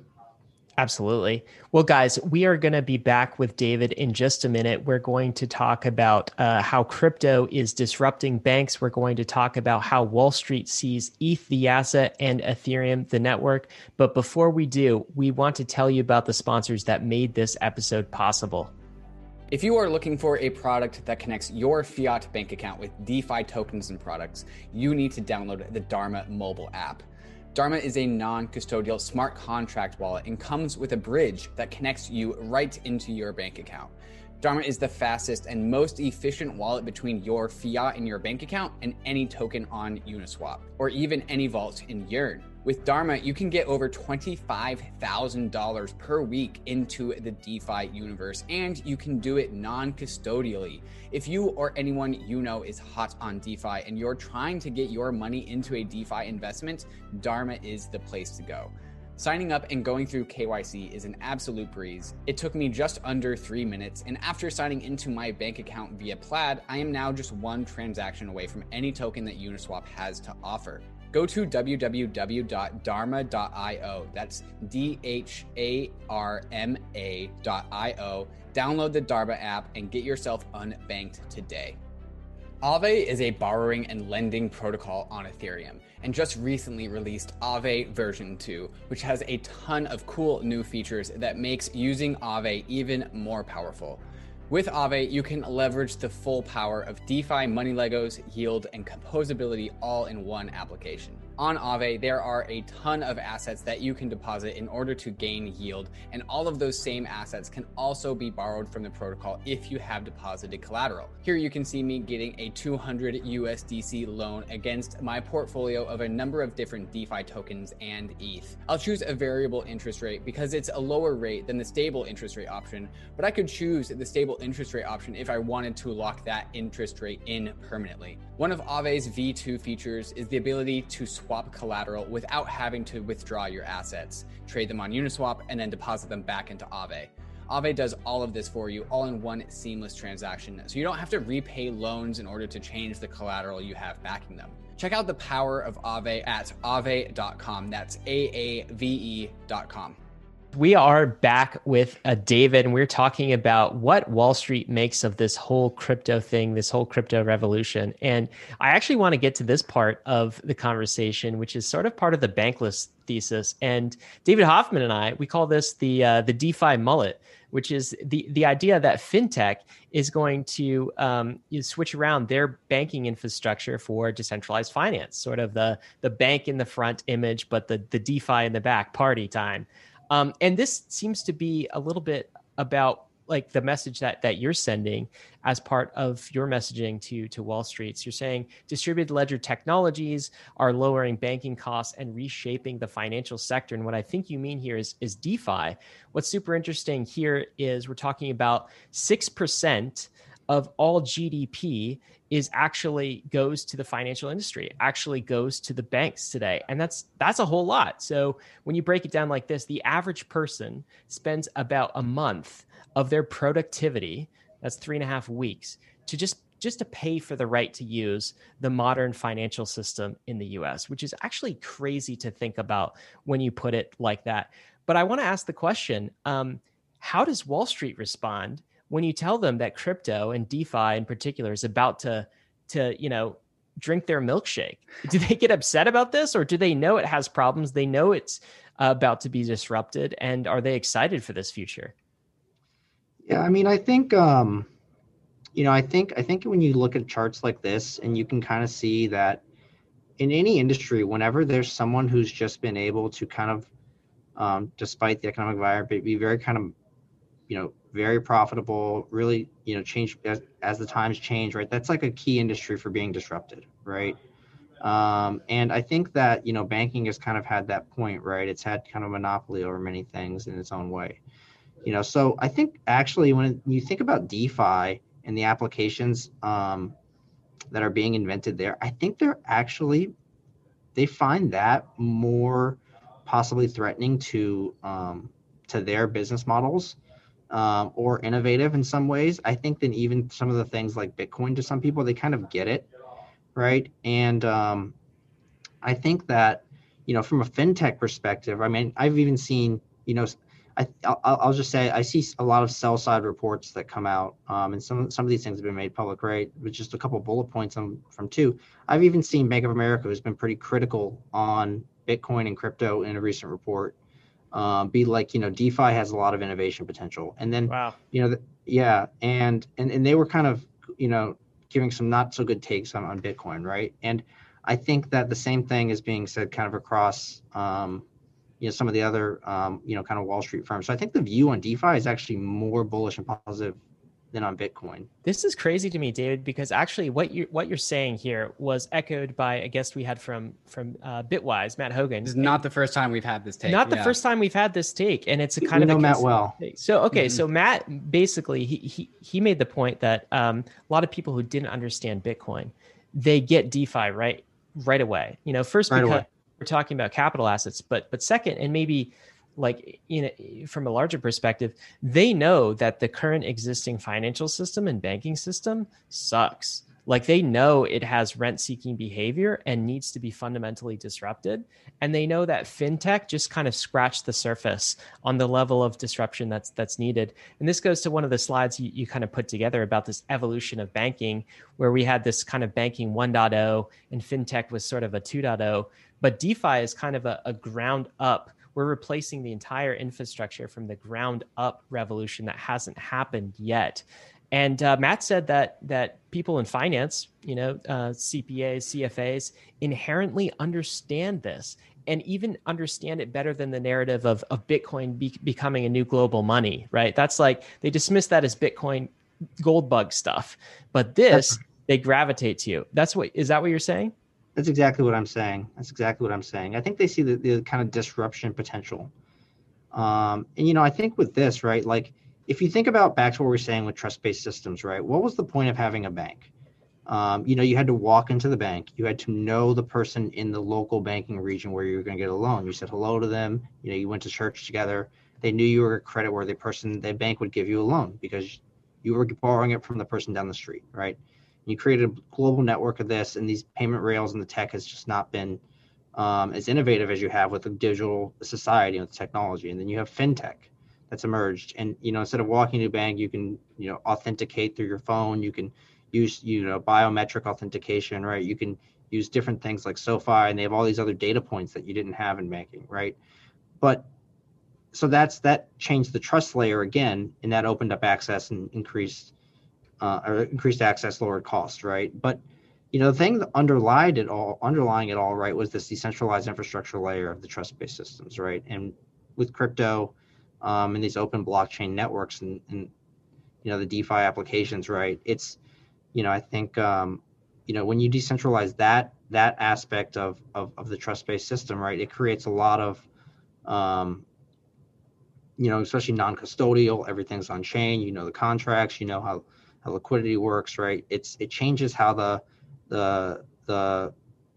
Absolutely. Well, guys, we are going to be back with David in just a minute. We're going to talk about uh, how crypto is disrupting banks. We're going to talk about how Wall Street sees E T H, the asset, and Ethereum, the network. But before we do, we want to tell you about the sponsors that made this episode possible. If you are looking for a product that connects your fiat bank account with DeFi tokens and products, you need to download the Dharma mobile app. Dharma is a non-custodial smart contract wallet and comes with a bridge that connects you right into your bank account. Dharma is the fastest and most efficient wallet between your fiat in your bank account and any token on Uniswap, or even any vault in Yearn. With Dharma, you can get over twenty-five thousand dollars per week into the DeFi universe, and you can do it non-custodially. If you or anyone you know is hot on DeFi and you're trying to get your money into a DeFi investment, Dharma is the place to go. Signing up and going through K Y C is an absolute breeze. It took me just under three minutes, and after signing into my bank account via Plaid, I am now just one transaction away from any token that Uniswap has to offer. Go to w w w dot dharma dot io. That's D H A R M A dot I O. Download the Dharma app and get yourself unbanked today. Aave is a borrowing and lending protocol on Ethereum, and just recently released Aave version two, which has a ton of cool new features that makes using Aave even more powerful. With Aave, you can leverage the full power of DeFi, money Legos, yield, and composability all in one application. On Aave, there are a ton of assets that you can deposit in order to gain yield, and all of those same assets can also be borrowed from the protocol if you have deposited collateral. Here you can see me getting a two hundred U S D C loan against my portfolio of a number of different DeFi tokens and E T H. I'll choose a variable interest rate because it's a lower rate than the stable interest rate option, but I could choose the stable interest rate option if I wanted to lock that interest rate in permanently. One of Aave's V two features is the ability to swap collateral without having to withdraw your assets, trade them on Uniswap, and then deposit them back into Aave. Aave does all of this for you, all in one seamless transaction, so you don't have to repay loans in order to change the collateral you have backing them. Check out the power of Aave at aave dot com. That's A A V E dot com. We are back with uh, David, and we're talking about what Wall Street makes of this whole crypto thing, this whole crypto revolution. And I actually want to get to this part of the conversation, which is sort of part of the bankless thesis. And David Hoffman and I, we call this the uh, the DeFi mullet, which is the the idea that fintech is going to um, you switch around their banking infrastructure for decentralized finance, sort of the the bank in the front image, but the the DeFi in the back, party time. Um, and this seems to be a little bit about like the message that that you're sending as part of your messaging to to Wall Street. So you're saying distributed ledger technologies are lowering banking costs and reshaping the financial sector. And what I think you mean here is is DeFi. What's super interesting here is we're talking about six percent of all G D P is actually goes to the financial industry, actually goes to the banks today. And that's that's a whole lot. So when you break it down like this, the average person spends about a month of their productivity, that's three and a half weeks, to just just to pay for the right to use the modern financial system in the U S, which is actually crazy to think about when you put it like that. But I want to ask the question, um, how does Wall Street respond when you tell them that crypto and DeFi in particular is about to, to, you know, drink their milkshake? Do they get upset about this, or do they know it has problems? They know it's uh, about to be disrupted, and are they excited for this future? Yeah, I mean, I think, um, you know, I think, I think when you look at charts like this, and you can kind of see that in any industry, whenever there's someone who's just been able to kind of, um, despite the economic environment, be very kind of, you know, very profitable, really, you know, change as, as the times change, right? That's like a key industry for being disrupted, right? Um, and I think that, you know, banking has kind of had that point, right? It's had kind of monopoly over many things in its own way, you know? So I think actually when you think about DeFi and the applications um, that are being invented there, I think they're actually, they find that more possibly threatening to, um, to their business models. Um, or innovative in some ways, I think, than even some of the things like Bitcoin. To some people, they kind of get it, right? And um, I think that, you know, from a fintech perspective, I mean, I've even seen, you know, I, I'll, I'll just say I see a lot of sell side reports that come out, um, and some some of these things have been made public, right? With just a couple of bullet points on, from two. I've even seen Bank of America, who's been pretty critical on Bitcoin and crypto in a recent report. Um, be like, you know, DeFi has a lot of innovation potential. And then, wow. you know, the, yeah. And, and, and they were kind of, you know, giving some not so good takes on, on Bitcoin. Right. And I think that the same thing is being said kind of across, um, you know, some of the other, um, you know, kind of Wall Street firms. So I think the view on DeFi is actually more bullish and positive than on Bitcoin. This is crazy to me, David, because actually what you what you're saying here was echoed by a guest we had from from uh, Bitwise, Matt Hogan. This is not the first time we've had this take. Not the yeah. first time we've had this take, and it's a kind we of know a Matt well. Take. So okay, mm-hmm. so Matt basically he he he made the point that um, a lot of people who didn't understand Bitcoin, they get DeFi right right away. You know, first right because away. we're talking about capital assets, but but second, and maybe like, you know, from a larger perspective, they know that the current existing financial system and banking system sucks. Like they know it has rent-seeking behavior and needs to be fundamentally disrupted. And they know that fintech just kind of scratched the surface on the level of disruption that's that's needed. And this goes to one of the slides you, you kind of put together about this evolution of banking, where we had this kind of banking one point oh and fintech was sort of a two point oh. But DeFi is kind of a, a ground up. We're replacing the entire infrastructure from the ground up revolution that hasn't happened yet. And uh, Matt said that that people in finance, you know, uh, C P As, C F As, inherently understand this and even understand it better than the narrative of, of Bitcoin be- becoming a new global money, right? That's like, they dismiss that as Bitcoin gold bug stuff. But this, they gravitate to. That's what, is that what you're saying? That's exactly what I'm saying. That's exactly what I'm saying. I think they see the, the kind of disruption potential. Um, and, you know, I think with this, right, like if you think about back to what we were saying with trust-based systems, right, what was the point of having a bank? Um, you know, you had to walk into the bank. You had to know the person in the local banking region where you were going to get a loan. You said hello to them. You know, you went to church together. They knew you were a credit-worthy person. The bank would give you a loan because you were borrowing it from the person down the street, right? You created a global network of this, and these payment rails and the tech has just not been um, as innovative as you have with the digital society and technology. And then you have fintech that's emerged. And, you know, instead of walking to a bank, you can, you know, authenticate through your phone. You can use, you know, biometric authentication, right? You can use different things like SoFi, and they have all these other data points that you didn't have in banking, right? But so that's, that changed the trust layer again, and that opened up access and increased, uh, or increased access, lowered cost, right? But, you know, the thing that underlied it all, underlying it all, right, was this decentralized infrastructure layer of the trust-based systems, right? And with crypto, um, and these open blockchain networks, and, and you know, the DeFi applications, right? It's, you know, I think, um, you know, when you decentralize that that aspect of of, of the trust-based system, right, it creates a lot of, um, you know, especially non-custodial. Everything's on chain. You know the contracts. You know how how liquidity works, right? It's it changes how the the the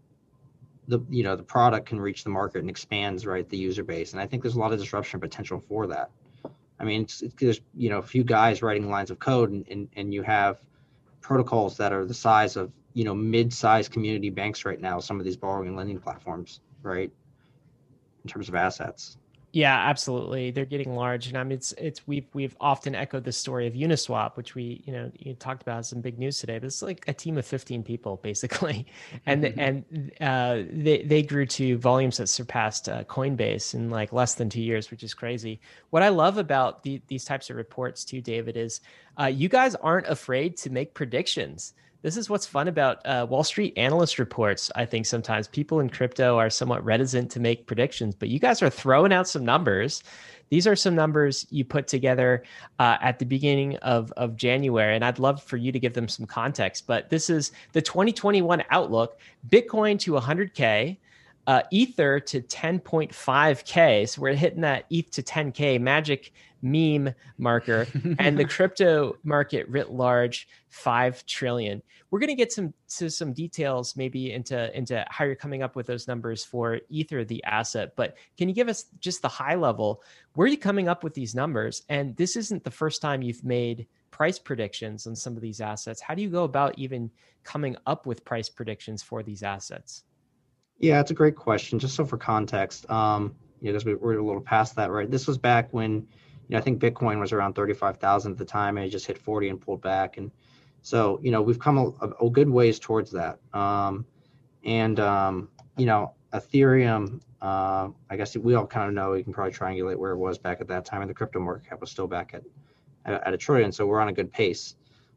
the you know the product can reach the market and expands, right, the user base. And I think there's a lot of disruption potential for that. I mean, it's, it's there's you know a few guys writing lines of code, and, and and you have protocols that are the size of you know mid-sized community banks right now. Some of these borrowing and lending platforms, right, in terms of assets. Yeah, absolutely. They're getting large, and I mean, it's it's we've we've often echoed the story of Uniswap, which we you know you talked about some big news today. But it's like a team of fifteen people basically, and mm-hmm. and uh, they they grew to volumes that surpassed uh, Coinbase in like less than two years, which is crazy. What I love about the, these types of reports too, David, is uh, you guys aren't afraid to make predictions. This is what's fun about uh, Wall Street analyst reports. I think sometimes people in crypto are somewhat reticent to make predictions, but you guys are throwing out some numbers. These are some numbers you put together uh, at the beginning of, of January, and I'd love for you to give them some context. But this is the twenty twenty-one outlook: Bitcoin to one hundred K, uh, Ether to ten point five K. So we're hitting that E T H to ten K magic meme marker, and the crypto market writ large, five trillion. We're going to get some to some details maybe into into how you're coming up with those numbers for Ether, the asset. But can you give us just the high level? Where are you coming up with these numbers? And this isn't the first time you've made price predictions on some of these assets. How do you go about even coming up with price predictions for these assets? Yeah, it's a great question. Just so for context, um, you know, because we we're a little past that, right? This was back when, you know, I think Bitcoin was around thirty-five thousand at the time, and it just hit forty and pulled back. And so, you know, we've come a, a good ways towards that. Um, and, um, you know, Ethereum, uh, I guess we all kind of know, you can probably triangulate where it was back at that time, and the crypto market cap was still back at, at, at a trillion. So we're on a good pace.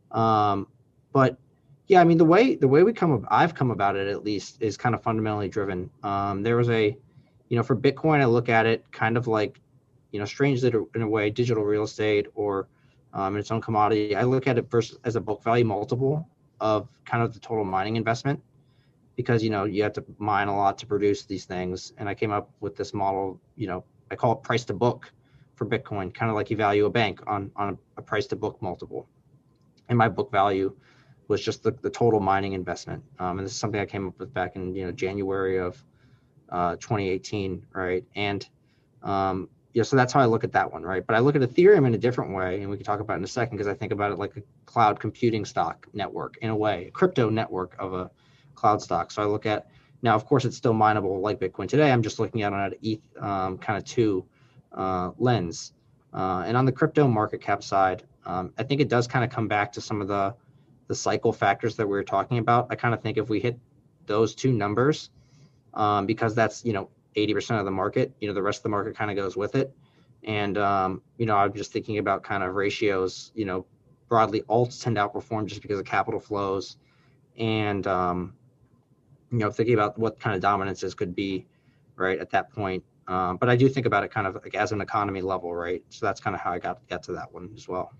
Um, but yeah, I mean, the way, the way we come, I've come about it at least is kind of fundamentally driven. Um, there was a, you know, for Bitcoin, I look at it kind of like, you know, strangely in a way, digital real estate or um, its own commodity. I look at it versus as a book value multiple of kind of the total mining investment, because, you know, you have to mine a lot to produce these things. And I came up with this model, you know, I call it price to book for Bitcoin, kind of like you value a bank on, on a price to book multiple. And my book value was just the, the total mining investment. Um, and this is something I came up with back in, you know, January of uh, twenty eighteen, right? And, um, yeah, so that's how I look at that one, right? But I look at Ethereum in a different way, and we can talk about it in a second, because I think about it like a cloud computing stock network in a way, a crypto network of a cloud stock. So I look at, now, of course, it's still mineable like Bitcoin today. I'm just looking at it on an E T H um, kind of two uh, lens. Uh, and on the crypto market cap side, um, I think it does kind of come back to some of the, the cycle factors that we were talking about. I kind of think if we hit those two numbers, um, because that's, you know, eighty percent of the market, you know, the rest of the market kind of goes with it. And, um, you know, I'm just thinking about kind of ratios, you know, broadly alts tend to outperform just because of capital flows. And, um, you know, thinking about what kind of dominances could be, right, at that point. Um, but I do think about it kind of like as an economy level, right? So that's kind of how I got, got to that one as well.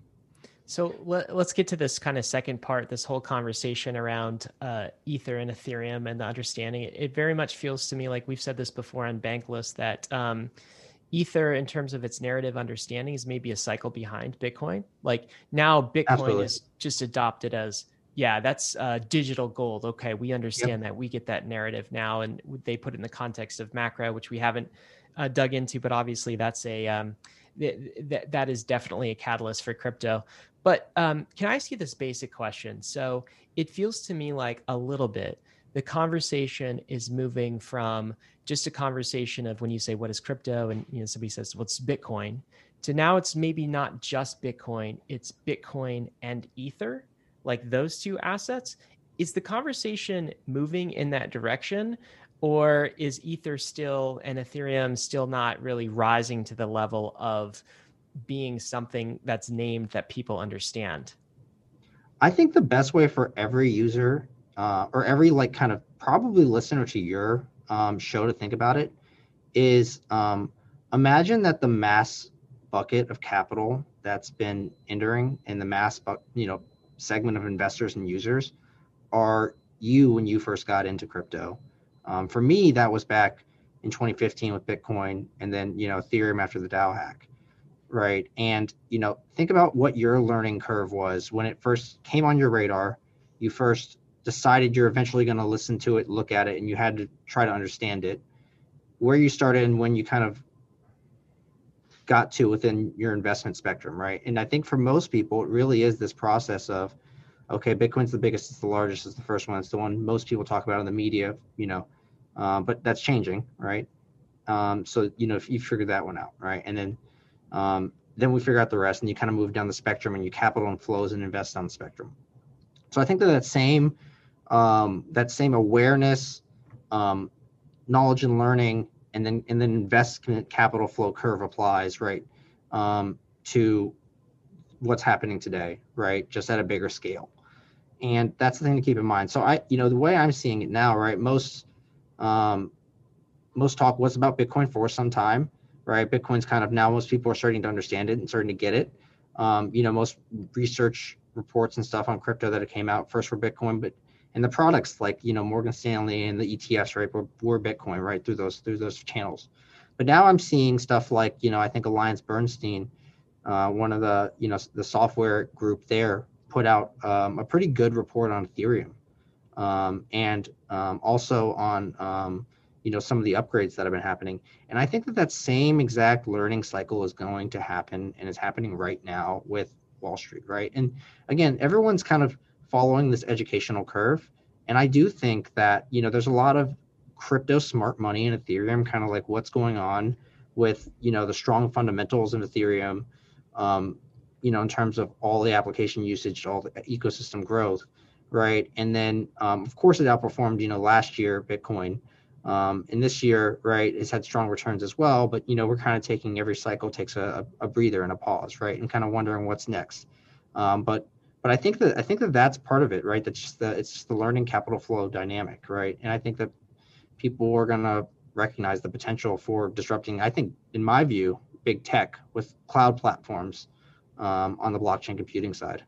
So let, let's get to this kind of second part, this whole conversation around uh, Ether and Ethereum and the understanding. It, it very much feels to me like we've said this before on Bankless, that um, Ether, in terms of its narrative understanding, is maybe a cycle behind Bitcoin. Like now Bitcoin Absolutely. Is just adopted as, yeah, that's uh, digital gold. Okay, we understand yep. that. We get that narrative now. And they put it in the context of macro, which we haven't uh, dug into, but obviously that's a... Um, That, that is definitely a catalyst for crypto. But um, can I ask you this basic question? So it feels to me like a little bit the conversation is moving from just a conversation of when you say what is crypto, and you know somebody says what's Bitcoin, to now it's maybe not just Bitcoin, it's Bitcoin and Ether, like those two assets. Is the conversation moving in that direction, or is Ether still and Ethereum still not really rising to the level of being something that's named that people understand? I think the best way for every user uh, or every like kind of probably listener to your um, show to think about it is um, imagine that the mass bucket of capital that's been entering in the mass bu- you know segment of investors and users are you when you first got into crypto. Um, for me, that was back in twenty fifteen with Bitcoin, and then you know Ethereum after the DAO hack, right? And you know, think about what your learning curve was when it first came on your radar. You first decided you're eventually going to listen to it, look at it, and you had to try to understand it. Where you started and when you kind of got to within your investment spectrum, right? And I think for most people, it really is this process of, okay, Bitcoin's the biggest, it's the largest, it's the first one, it's the one most people talk about in the media, you know, um, but that's changing, right? Um, so, you know, if you figured that one out, right? And then, um, then we figure out the rest and you kind of move down the spectrum and you capital and flows and invest on the spectrum. So I think that that same, um, that same awareness, um, knowledge and learning, and then and then investment capital flow curve applies, right, um, to what's happening today, right, just at a bigger scale. And that's the thing to keep in mind. So I, you know, the way I'm seeing it now, right, most um, most talk was about Bitcoin for some time, right? Bitcoin's kind of now most people are starting to understand it and starting to get it. Um, you know, most research reports and stuff on crypto that it came out first for Bitcoin, but and the products like, you know, Morgan Stanley and the E T Fs, right, were, were Bitcoin, right, through those through those channels. But now I'm seeing stuff like, you know, I think Alliance Bernstein, uh, one of the, you know, the software group there, put out um, a pretty good report on Ethereum, um, and um, also on, um, you know, some of the upgrades that have been happening. And I think that that same exact learning cycle is going to happen and is happening right now with Wall Street, right? And again, everyone's kind of following this educational curve. And I do think that, you know, there's a lot of crypto smart money in Ethereum, kind of like what's going on with, you know, the strong fundamentals in Ethereum, um, you know, in terms of all the application usage, all the ecosystem growth, right? And then, um, of course, it outperformed, you know, last year, Bitcoin. Um, and this year, right, it's had strong returns as well. But, you know, we're kind of taking every cycle takes a, a breather and a pause, right? And kind of wondering what's next. Um, but But I think that I think that that's part of it, right? That's just the it's just the learning capital flow dynamic, right? And I think that people are going to recognize the potential for disrupting, I think, in my view, big tech with cloud platforms um, on the blockchain computing side.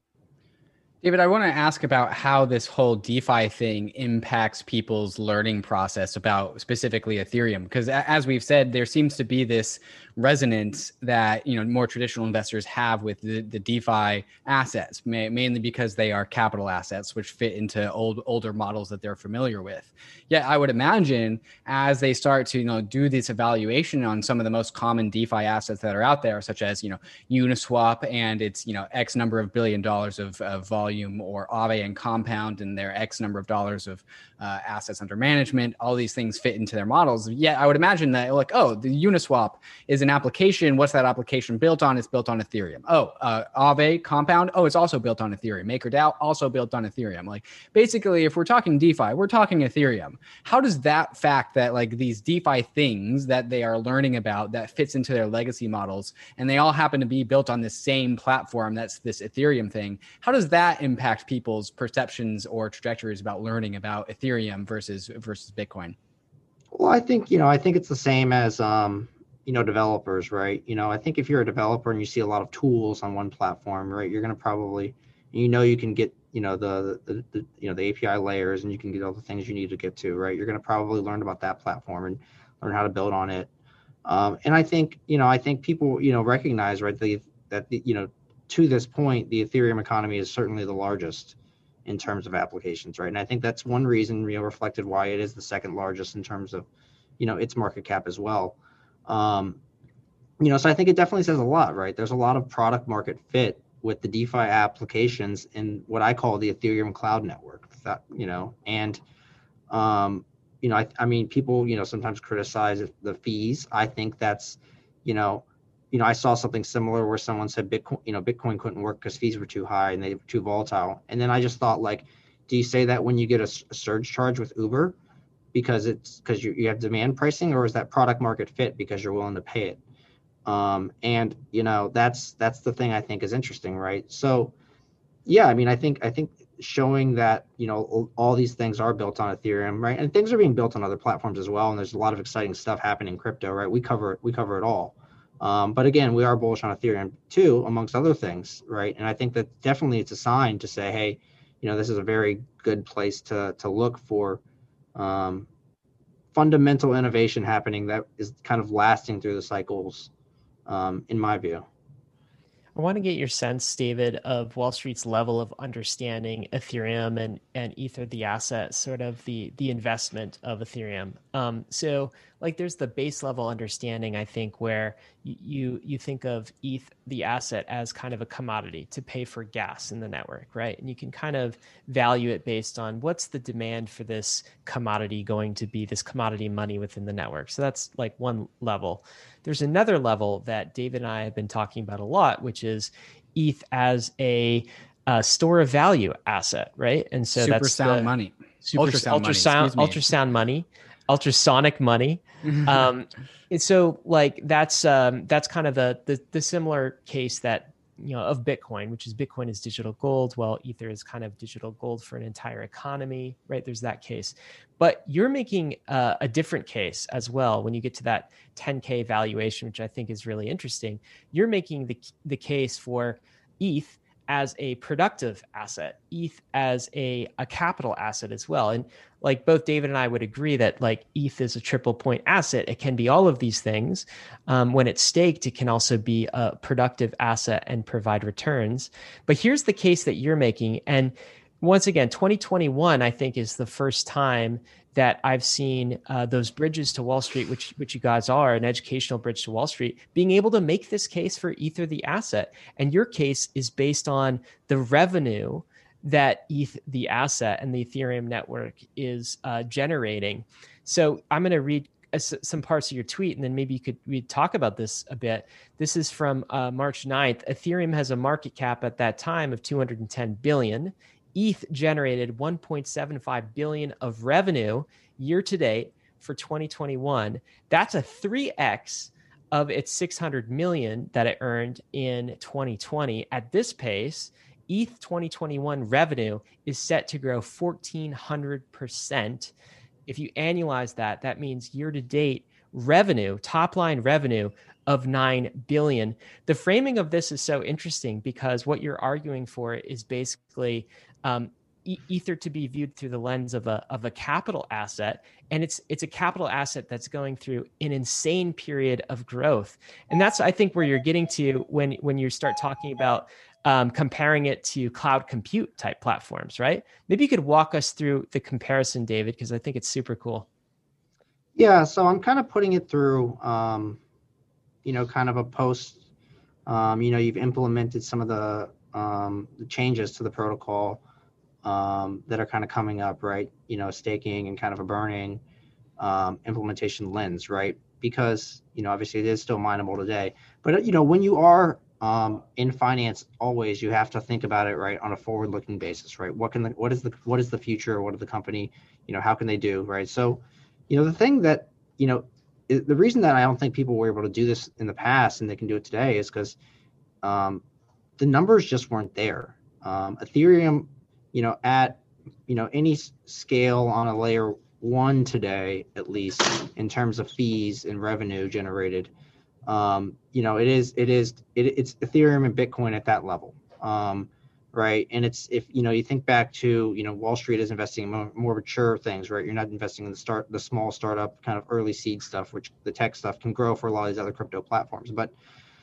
David, I want to ask about how this whole DeFi thing impacts people's learning process about specifically Ethereum. Because as we've said, there seems to be this resonance that, you know, more traditional investors have with the, the DeFi assets, mainly because they are capital assets, which fit into old older models that they're familiar with. Yet I would imagine as they start to, you know, do this evaluation on some of the most common DeFi assets that are out there, such as, you know, Uniswap and its, you know, X number of billion dollars of, of volume, or Aave and Compound and their X number of dollars of uh, assets under management, all these things fit into their models. Yet I would imagine that like, oh, the Uniswap is an application. What's that application built on? It's built on Ethereum. Oh, uh, Aave, Compound. Oh, it's also built on Ethereum. MakerDAO also built on Ethereum. Like basically, if we're talking DeFi, we're talking Ethereum. How does that fact that like these DeFi things that they are learning about that fits into their legacy models, and they all happen to be built on this same platform, that's this Ethereum thing, how does that impact people's perceptions or trajectories about learning about Ethereum versus versus Bitcoin? Well, I think, you know, I think it's the same as, um, you know, developers, right? You know, I think if you're a developer and you see a lot of tools on one platform, right, you're going to probably, you know, you can get, you know, the, the, the, you know, the A P I layers and you can get all the things you need to get to, right? You're going to probably learn about that platform and learn how to build on it. Um, and I think, you know, I think people, you know, recognize, right, the, that, the, you know, to this point, the Ethereum economy is certainly the largest in terms of applications, right? And I think that's one reason, you know, reflected why it is the second largest in terms of, you know, its market cap as well. Um, you know, so I think it definitely says a lot, right? There's a lot of product market fit with the DeFi applications in what I call the Ethereum Cloud Network. That, you know, and um, you know, I, I mean, people, you know, sometimes criticize the fees. I think that's, you know, you know, I saw something similar where someone said Bitcoin, you know, Bitcoin couldn't work because fees were too high and they were too volatile. And then I just thought, like, do you say that when you get a, a surge charge with Uber because it's because you, you have demand pricing, or is that product market fit because you're willing to pay it? Um, and you know, that's that's the thing I think is interesting, right? So, yeah, I mean, I think I think showing that, you know, all these things are built on Ethereum, right? And things are being built on other platforms as well. And there's a lot of exciting stuff happening in crypto, right? We cover we cover it all. Um, but again, we are bullish on Ethereum too, amongst other things, right? And I think that definitely it's a sign to say, hey, you know, this is a very good place to to look for um, fundamental innovation happening that is kind of lasting through the cycles, um, in my view. I want to get your sense, David, of Wall Street's level of understanding Ethereum and, and Ether, the asset, sort of the the investment of Ethereum. Um, so, like, there's the base level understanding, I think, where you you think of E T H, the asset, as kind of a commodity to pay for gas in the network, right? And you can kind of value it based on what's the demand for this commodity going to be, this commodity money within the network. So that's like one level. There's another level that David and I have been talking about a lot, which is E T H as a, a store of value asset, right? And so super that's sound the money, super ultrasound, ultrasound, money, ultrasound money, ultrasonic money. um, and so, like, that's um, that's kind of the, the the similar case that, you know, of Bitcoin, which is Bitcoin is digital gold. Well, Ether is kind of digital gold for an entire economy, right? There's that case. But you're making uh, a different case as well when you get to that ten K valuation, which I think is really interesting. You're making the the case for E T H as a productive asset, E T H as a, a capital asset as well. And like both David and I would agree that, like, E T H is a triple point asset. It can be all of these things. Um, when it's staked, it can also be a productive asset and provide returns. But here's the case that you're making. And once again, twenty twenty-one, I think, is the first time that I've seen uh, those bridges to Wall Street, which which you guys are, an educational bridge to Wall Street, being able to make this case for Ether, the asset. And your case is based on the revenue that E T H, the asset, and the Ethereum network is uh, generating. So I'm going to read some parts of your tweet, and then maybe you could we talk about this a bit. This is from uh, March ninth. Ethereum has a market cap at that time of two hundred ten billion. E T H generated one point seven five billion of revenue year to date for twenty twenty-one. That's a three X of its six hundred million that it earned in twenty twenty. At this pace, E T H twenty twenty-one revenue is set to grow fourteen hundred percent. If you annualize that, that means year to date revenue, top line revenue of nine billion. The framing of this is so interesting because what you're arguing for is basically um, e- Ether to be viewed through the lens of a of a capital asset, and it's it's a capital asset that's going through an insane period of growth, and that's, I think, where you're getting to when when you start talking about um, comparing it to cloud compute type platforms, right? Maybe you could walk us through the comparison, David, because I think it's super cool. Yeah, so I'm kind of putting it through, um, you know, kind of a post. Um, you know, you've implemented some of the, um, the changes to the protocol um, that are kind of coming up, right? You know, staking and kind of a burning um, implementation lens, right? Because, you know, obviously it is still mineable today. But, you know, when you are um, in finance, always you have to think about it, right, on a forward-looking basis, right? What can the, what is the, what is the future? What are the company, you know, how can they do, right? So, you know, the thing that, you know, the reason that I don't think people were able to do this in the past and they can do it today is because um, the numbers just weren't there. Um, Ethereum, you know, at, you know, any scale on a layer one today, at least in terms of fees and revenue generated, um, you know, it is, it is, it, it's Ethereum and Bitcoin at that level. Um, right. And it's, if, you know, you think back to, you know, Wall Street is investing in more, more mature things, right? You're not investing in the start, the small startup kind of early seed stuff, which the tech stuff can grow for a lot of these other crypto platforms. But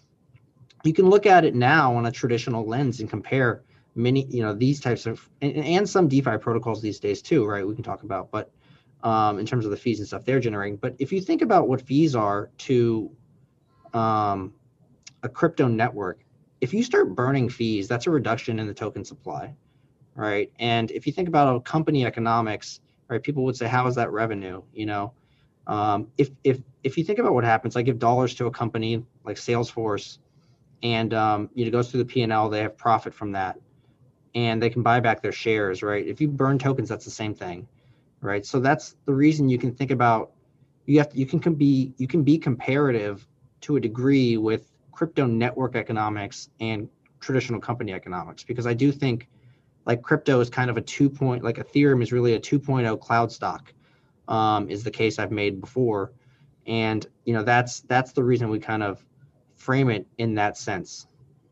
you can look at it now on a traditional lens and compare many, you know, these types of, and, and some DeFi protocols these days too, right? We can talk about, but um, in terms of the fees and stuff they're generating. But if you think about what fees are to um, a crypto network, if you start burning fees, that's a reduction in the token supply, right? And if you think about a company economics, right, people would say, how is that revenue? You know, um, if if if you think about what happens, I give dollars to a company like Salesforce, and um, you know, it goes through the P and L, they have profit from that, and they can buy back their shares, right? If you burn tokens, that's the same thing, right? So that's the reason you can think about you have to, you can, can be you can be comparative to a degree with crypto network economics and traditional company economics, because I do think like crypto is kind of a two point, like Ethereum is really a two point oh cloud stock, um, is the case I've made before. And, you know, that's, that's the reason we kind of frame it in that sense.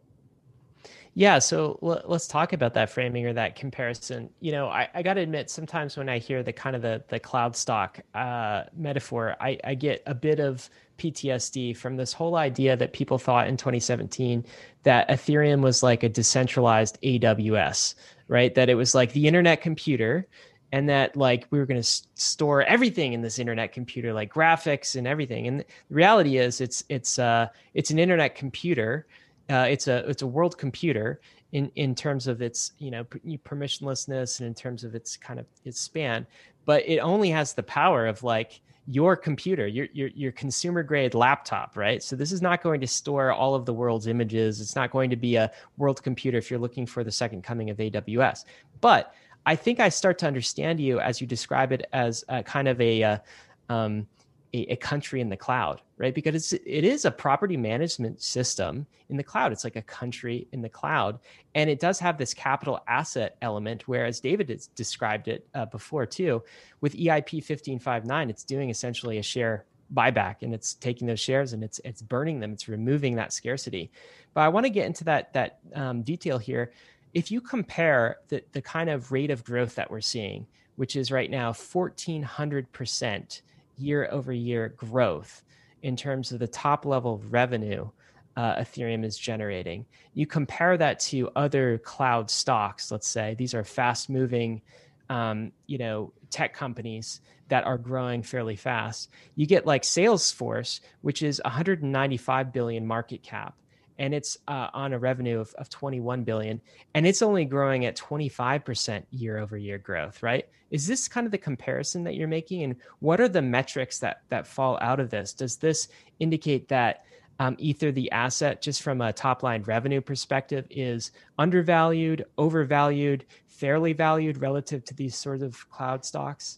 Yeah, so l- let's talk about that framing or that comparison. You know, I, I got to admit, sometimes when I hear the kind of the the cloud stock uh, metaphor, I, I get a bit of P T S D from this whole idea that people thought in twenty seventeen that Ethereum was like a decentralized A W S, right? That it was like the internet computer, and that like we were going to s- store everything in this internet computer, like graphics and everything. And the reality is, it's it's uh it's an internet computer. Uh, it's a it's a world computer in in terms of its, you know, permissionlessness and in terms of its kind of its span, but it only has the power of like your computer, your your your consumer grade laptop, right? So this is not going to store all of the world's images. It's not going to be a world computer if you're looking for the second coming of A W S. But I think I start to understand you as you describe it as a kind of a uh, um, a, a country in the cloud, right? Because it's, it is a property management system in the cloud. It's like a country in the cloud. And it does have this capital asset element, whereas David has described it uh, before too, with E I P fifteen fifty-nine, it's doing essentially a share buyback, and it's taking those shares and it's it's burning them. It's removing that scarcity. But I want to get into that, that um, detail here. If you compare the, the kind of rate of growth that we're seeing, which is right now fourteen hundred percent year over year growth in terms of the top level of revenue uh, Ethereum is generating. You compare that to other cloud stocks, let's say, these are fast moving, um, you know, tech companies that are growing fairly fast. You get like Salesforce, which is one hundred ninety-five billion market cap, and it's uh, on a revenue of, of twenty-one billion, and it's only growing at twenty-five percent year over year growth, right? Is this kind of the comparison that you're making? And what are the metrics that that fall out of this? Does this indicate that um, Ether, the asset, just from a top line revenue perspective, is undervalued, overvalued, fairly valued relative to these sorts of cloud stocks?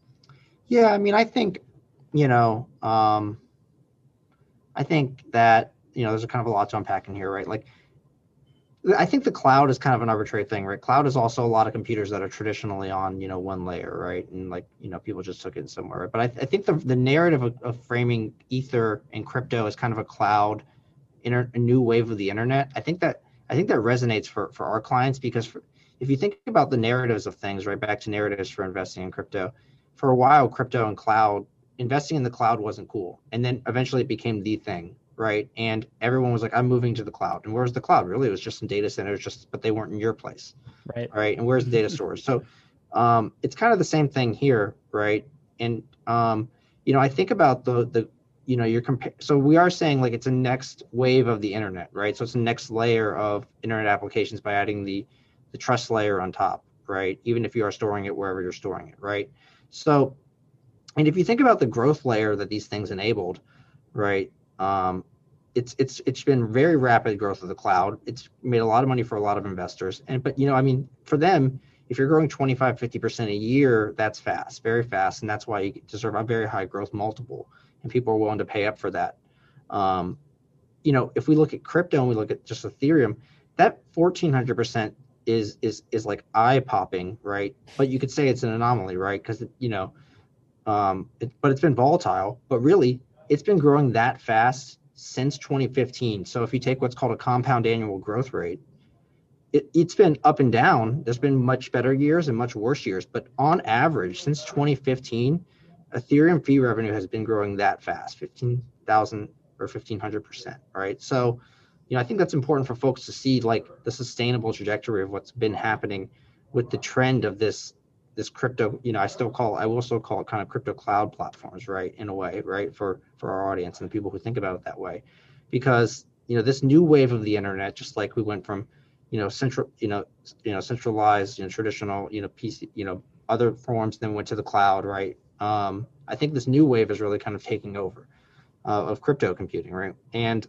Yeah, I mean, I think, you know, um, I think that, you know, there's a kind of a lot to unpack in here, right? Like, I think the cloud is kind of an arbitrary thing, right? Cloud is also a lot of computers that are traditionally on, you know, one layer, right? And like, you know, people just took it somewhere. Right? But I, I think the the narrative of, of framing Ether and crypto as kind of a cloud, inter, a new wave of the internet, I think that I think that resonates for for our clients, because for, if you think about the narratives of things, right, back to narratives for investing in crypto, for a while, crypto and cloud, investing in the cloud wasn't cool, and then eventually it became the thing. Right. And everyone was like, I'm moving to the cloud. And where's the cloud? Really, it was just some data centers, just, but they weren't in your place. Right. Right. And where's the data stores? So um, it's kind of the same thing here. Right. And, um, you know, I think about the, the, you know, you're comparing. So we are saying like it's a next wave of the internet. Right. So it's the next layer of internet applications by adding the, the trust layer on top. Right. Even if you are storing it wherever you're storing it. Right. So, and if you think about the growth layer that these things enabled, right. Um, it's it's it's been very rapid growth of the cloud. It's made a lot of money for a lot of investors. And but you know, I mean, for them, if you're growing twenty-five, fifty percent a year, that's fast, very fast, and that's why you deserve a very high growth multiple, and people are willing to pay up for that. Um, you know, if we look at crypto and we look at just Ethereum, that fourteen hundred percent is is is like eye popping, right? But you could say it's an anomaly, right? Because you know, um, it, but it's been volatile. But really, it's been growing that fast since twenty fifteen. So if you take what's called a compound annual growth rate, it, it's been up and down. There's been much better years and much worse years. But on average, since twenty fifteen, Ethereum fee revenue has been growing that fast, fifteen thousand or fifteen hundred percent, right? So, you know, I think that's important for folks to see, like the sustainable trajectory of what's been happening with the trend of this this crypto, you know, I still call, I will still call it kind of crypto cloud platforms, right? In a way, right? For, for our audience and the people who think about it that way, because you know, this new wave of the internet, just like we went from, you know, central, you know, you know, centralized, you know, traditional, you know, P C, you know, other forms, then went to the cloud, right? Um, I think this new wave is really kind of taking over uh, of crypto computing, right? And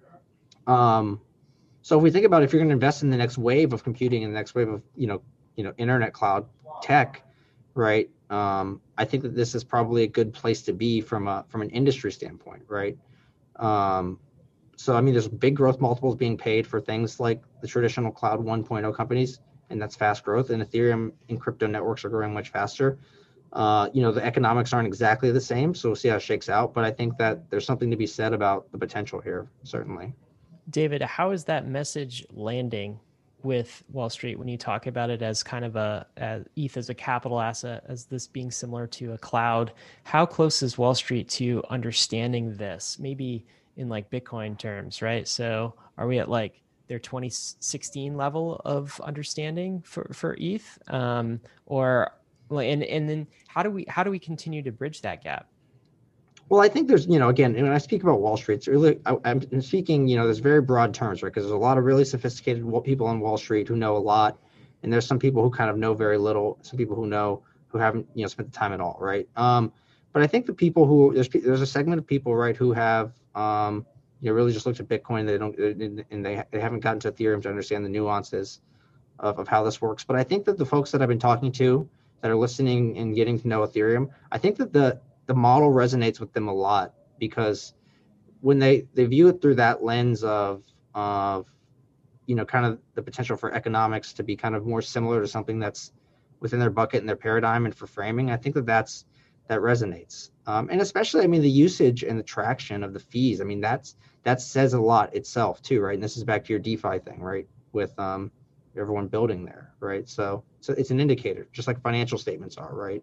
um, so if we think about if you're going to invest in the next wave of computing and the next wave of, you know, you know, internet cloud tech, right? Um, I think that this is probably a good place to be from a from an industry standpoint, right? Um, so I mean, there's big growth multiples being paid for things like the traditional cloud 1.0 companies, and that's fast growth. And Ethereum and crypto networks are growing much faster. Uh, you know, the economics aren't exactly the same, so we'll see how it shakes out. But I think that there's something to be said about the potential here, certainly. David, how is that message landing with Wall Street when you talk about it as kind of a as E T H as a capital asset, as this being similar to a cloud? How close is Wall Street to understanding this? Maybe in like Bitcoin terms, right? So are we at like their twenty sixteen level of understanding for for E T H, um, or and and then how do we how do we continue to bridge that gap? Well, I think there's, you know, again, when I speak about Wall Street, it's really, I, I'm speaking, you know, there's very broad terms, right? Because there's a lot of really sophisticated people on Wall Street who know a lot, and there's some people who kind of know very little, some people who know, who haven't, you know, spent the time at all, right? Um, but I think the people who, there's there's a segment of people, right, who have, um, you know, really just looked at Bitcoin, they don't, and they, they haven't gotten to Ethereum to understand the nuances of, of how this works. But I think that the folks that I've been talking to that are listening and getting to know Ethereum, I think that the, the model resonates with them a lot, because when they, they view it through that lens of, of, you know, kind of the potential for economics to be kind of more similar to something that's within their bucket and their paradigm and for framing, I think that that's, that resonates. Um, and especially, I mean, the usage and the traction of the fees, I mean, that's, that says a lot itself too, right? And this is back to your DeFi thing, right? With um, everyone building there, right? So, so it's an indicator, just like financial statements are, right?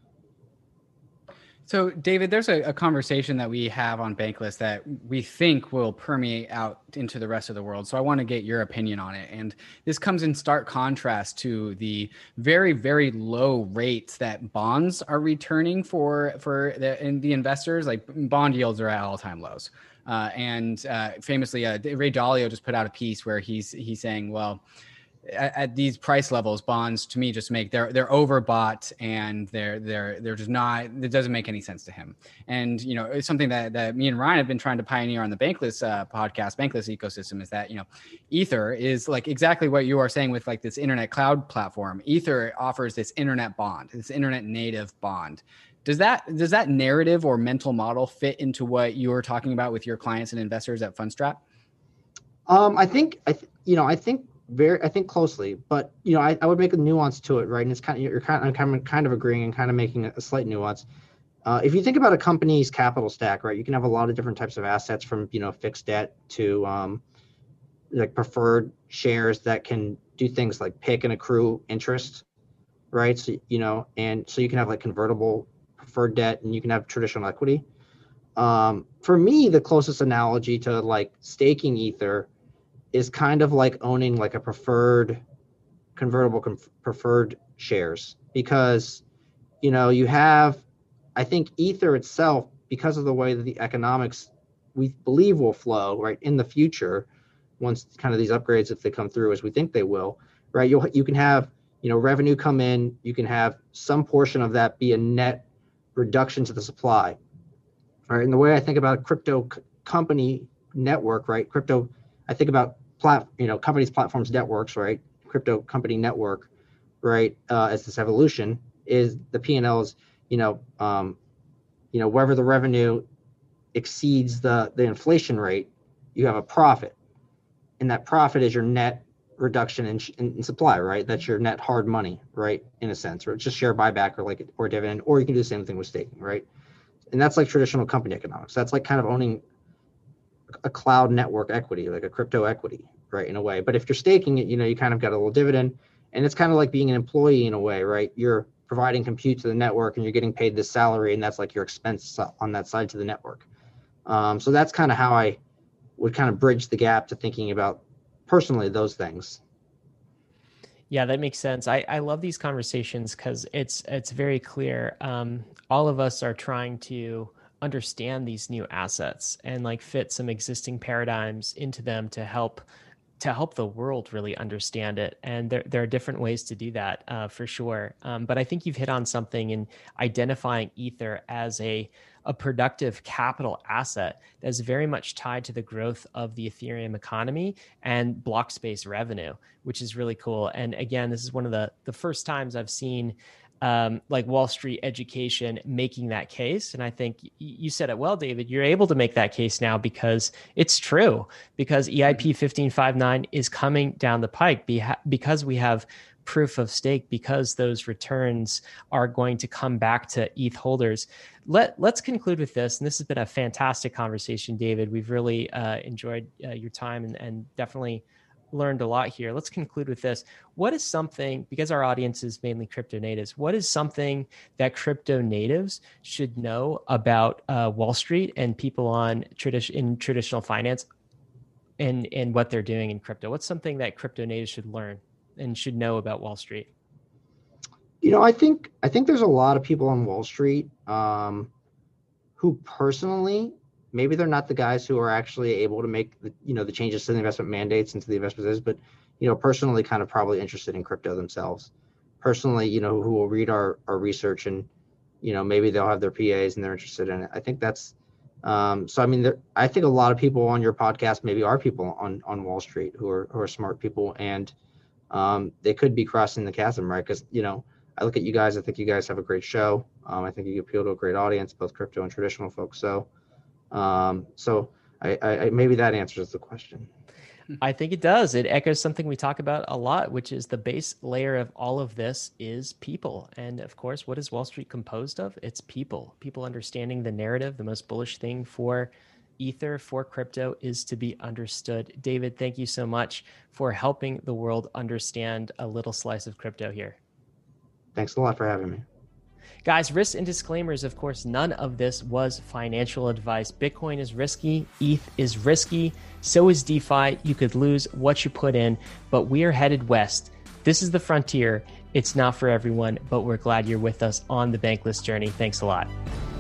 So, David, there's a, a conversation that we have on Bankless that we think will permeate out into the rest of the world. So I want to get your opinion on it. And this comes in stark contrast to the very, very low rates that bonds are returning for, for the, and the investors. Like bond yields are at all-time lows. Uh, and uh, famously, uh, Ray Dalio just put out a piece where he's he's saying, well, At, at these price levels, bonds to me just make they're they're overbought, and they're they're they're just not. It doesn't make any sense to him. And you know, it's something that that me and Ryan have been trying to pioneer on the Bankless uh, podcast, Bankless ecosystem, is that you know, Ether is like exactly what you are saying with like this internet cloud platform. Ether offers this internet bond, this internet native bond. Does that does that narrative or mental model fit into what you were talking about with your clients and investors at Fundstrat? Um, I think I th- you know I think. Very, I think closely, but you know, I, I would make a nuance to it, right? And it's kind of you're kind of kind of, kind of agreeing and kind of making a slight nuance. Uh, if you think about a company's capital stack, right, you can have a lot of different types of assets, from you know fixed debt to um, like preferred shares that can do things like pick and accrue interest, right? So you know, and so you can have like convertible preferred debt, and you can have traditional equity. Um, for me, the closest analogy to like staking Ether is kind of like owning like a preferred convertible com- preferred shares, because you know you have, I think Ether itself, because of the way that the economics we believe will flow right in the future, once kind of these upgrades, if they come through as we think they will, right, you you can have you know revenue come in, you can have some portion of that be a net reduction to the supply. All right, and the way I think about a crypto c- company network, right, crypto, I think about plat, you know, companies, platforms, networks, right? Crypto company network, right? Uh, as this evolution is the P and Ls, you know, um, you know, wherever the revenue exceeds the the inflation rate, you have a profit, and that profit is your net reduction in, in, in supply, right? That's your net hard money, right? In a sense, or it's just share buyback or like or dividend, or you can do the same thing with staking, right? And that's like traditional company economics. That's like kind of owning a cloud network equity, like a crypto equity, right, in a way. But if you're staking it, you know, you kind of got a little dividend, and it's kind of like being an employee in a way, right? You're providing compute to the network, and you're getting paid this salary, and that's like your expense on that side to the network. Um, so that's kind of how I would kind of bridge the gap to thinking about personally those things. Yeah, that makes sense. I, I love these conversations because it's it's very clear. Um, all of us are trying to understand these new assets and like fit some existing paradigms into them to help to help the world really understand it. And there, there are different ways to do that uh, for sure. Um, but I think you've hit on something in identifying Ether as a, a productive capital asset that's very much tied to the growth of the Ethereum economy and block space revenue, which is really cool. And again, this is one of the, the first times I've seen Um, like Wall Street education making that case. And I think you said it well, David, you're able to make that case now because it's true, because E I P fifteen fifty-nine is coming down the pike because we have proof of stake, because those returns are going to come back to E T H holders. Let, let's conclude with this. And this has been a fantastic conversation, David. We've really uh, enjoyed uh, your time and, and definitely learned a lot here. Let's conclude with this. What is something, because our audience is mainly crypto natives, what is something that crypto natives should know about uh, Wall Street and people on tradition in traditional finance and, and what they're doing in crypto? What's something that crypto natives should learn and should know about Wall Street? You know, I think, I think there's a lot of people on Wall Street um, who personally, maybe they're not the guys who are actually able to make the, you know, the changes to the investment mandates and to the investment business, but, you know, personally kind of probably interested in crypto themselves. Personally, you know, who will read our, our research and, you know, maybe they'll have their P As and they're interested in it. I think that's, um, so I mean, there, I think a lot of people on your podcast maybe are people on, on Wall Street who are, who are smart people, and um, they could be crossing the chasm, right? Because, you know, I look at you guys, I think you guys have a great show. Um, I think you appeal to a great audience, both crypto and traditional folks. So, Um, so I, I, maybe that answers the question. I think it does. It echoes something we talk about a lot, which is the base layer of all of this is people. And of course, what is Wall Street composed of? It's people. People understanding the narrative. The most bullish thing for Ether, for crypto, is to be understood. David, thank you so much for helping the world understand a little slice of crypto here. Thanks a lot for having me. Guys, risks and disclaimers, of course, none of this was financial advice. Bitcoin is risky. E T H is risky. So is DeFi. You could lose what you put in, but we are headed west. This is the frontier. It's not for everyone, but we're glad you're with us on the Bankless journey. Thanks a lot.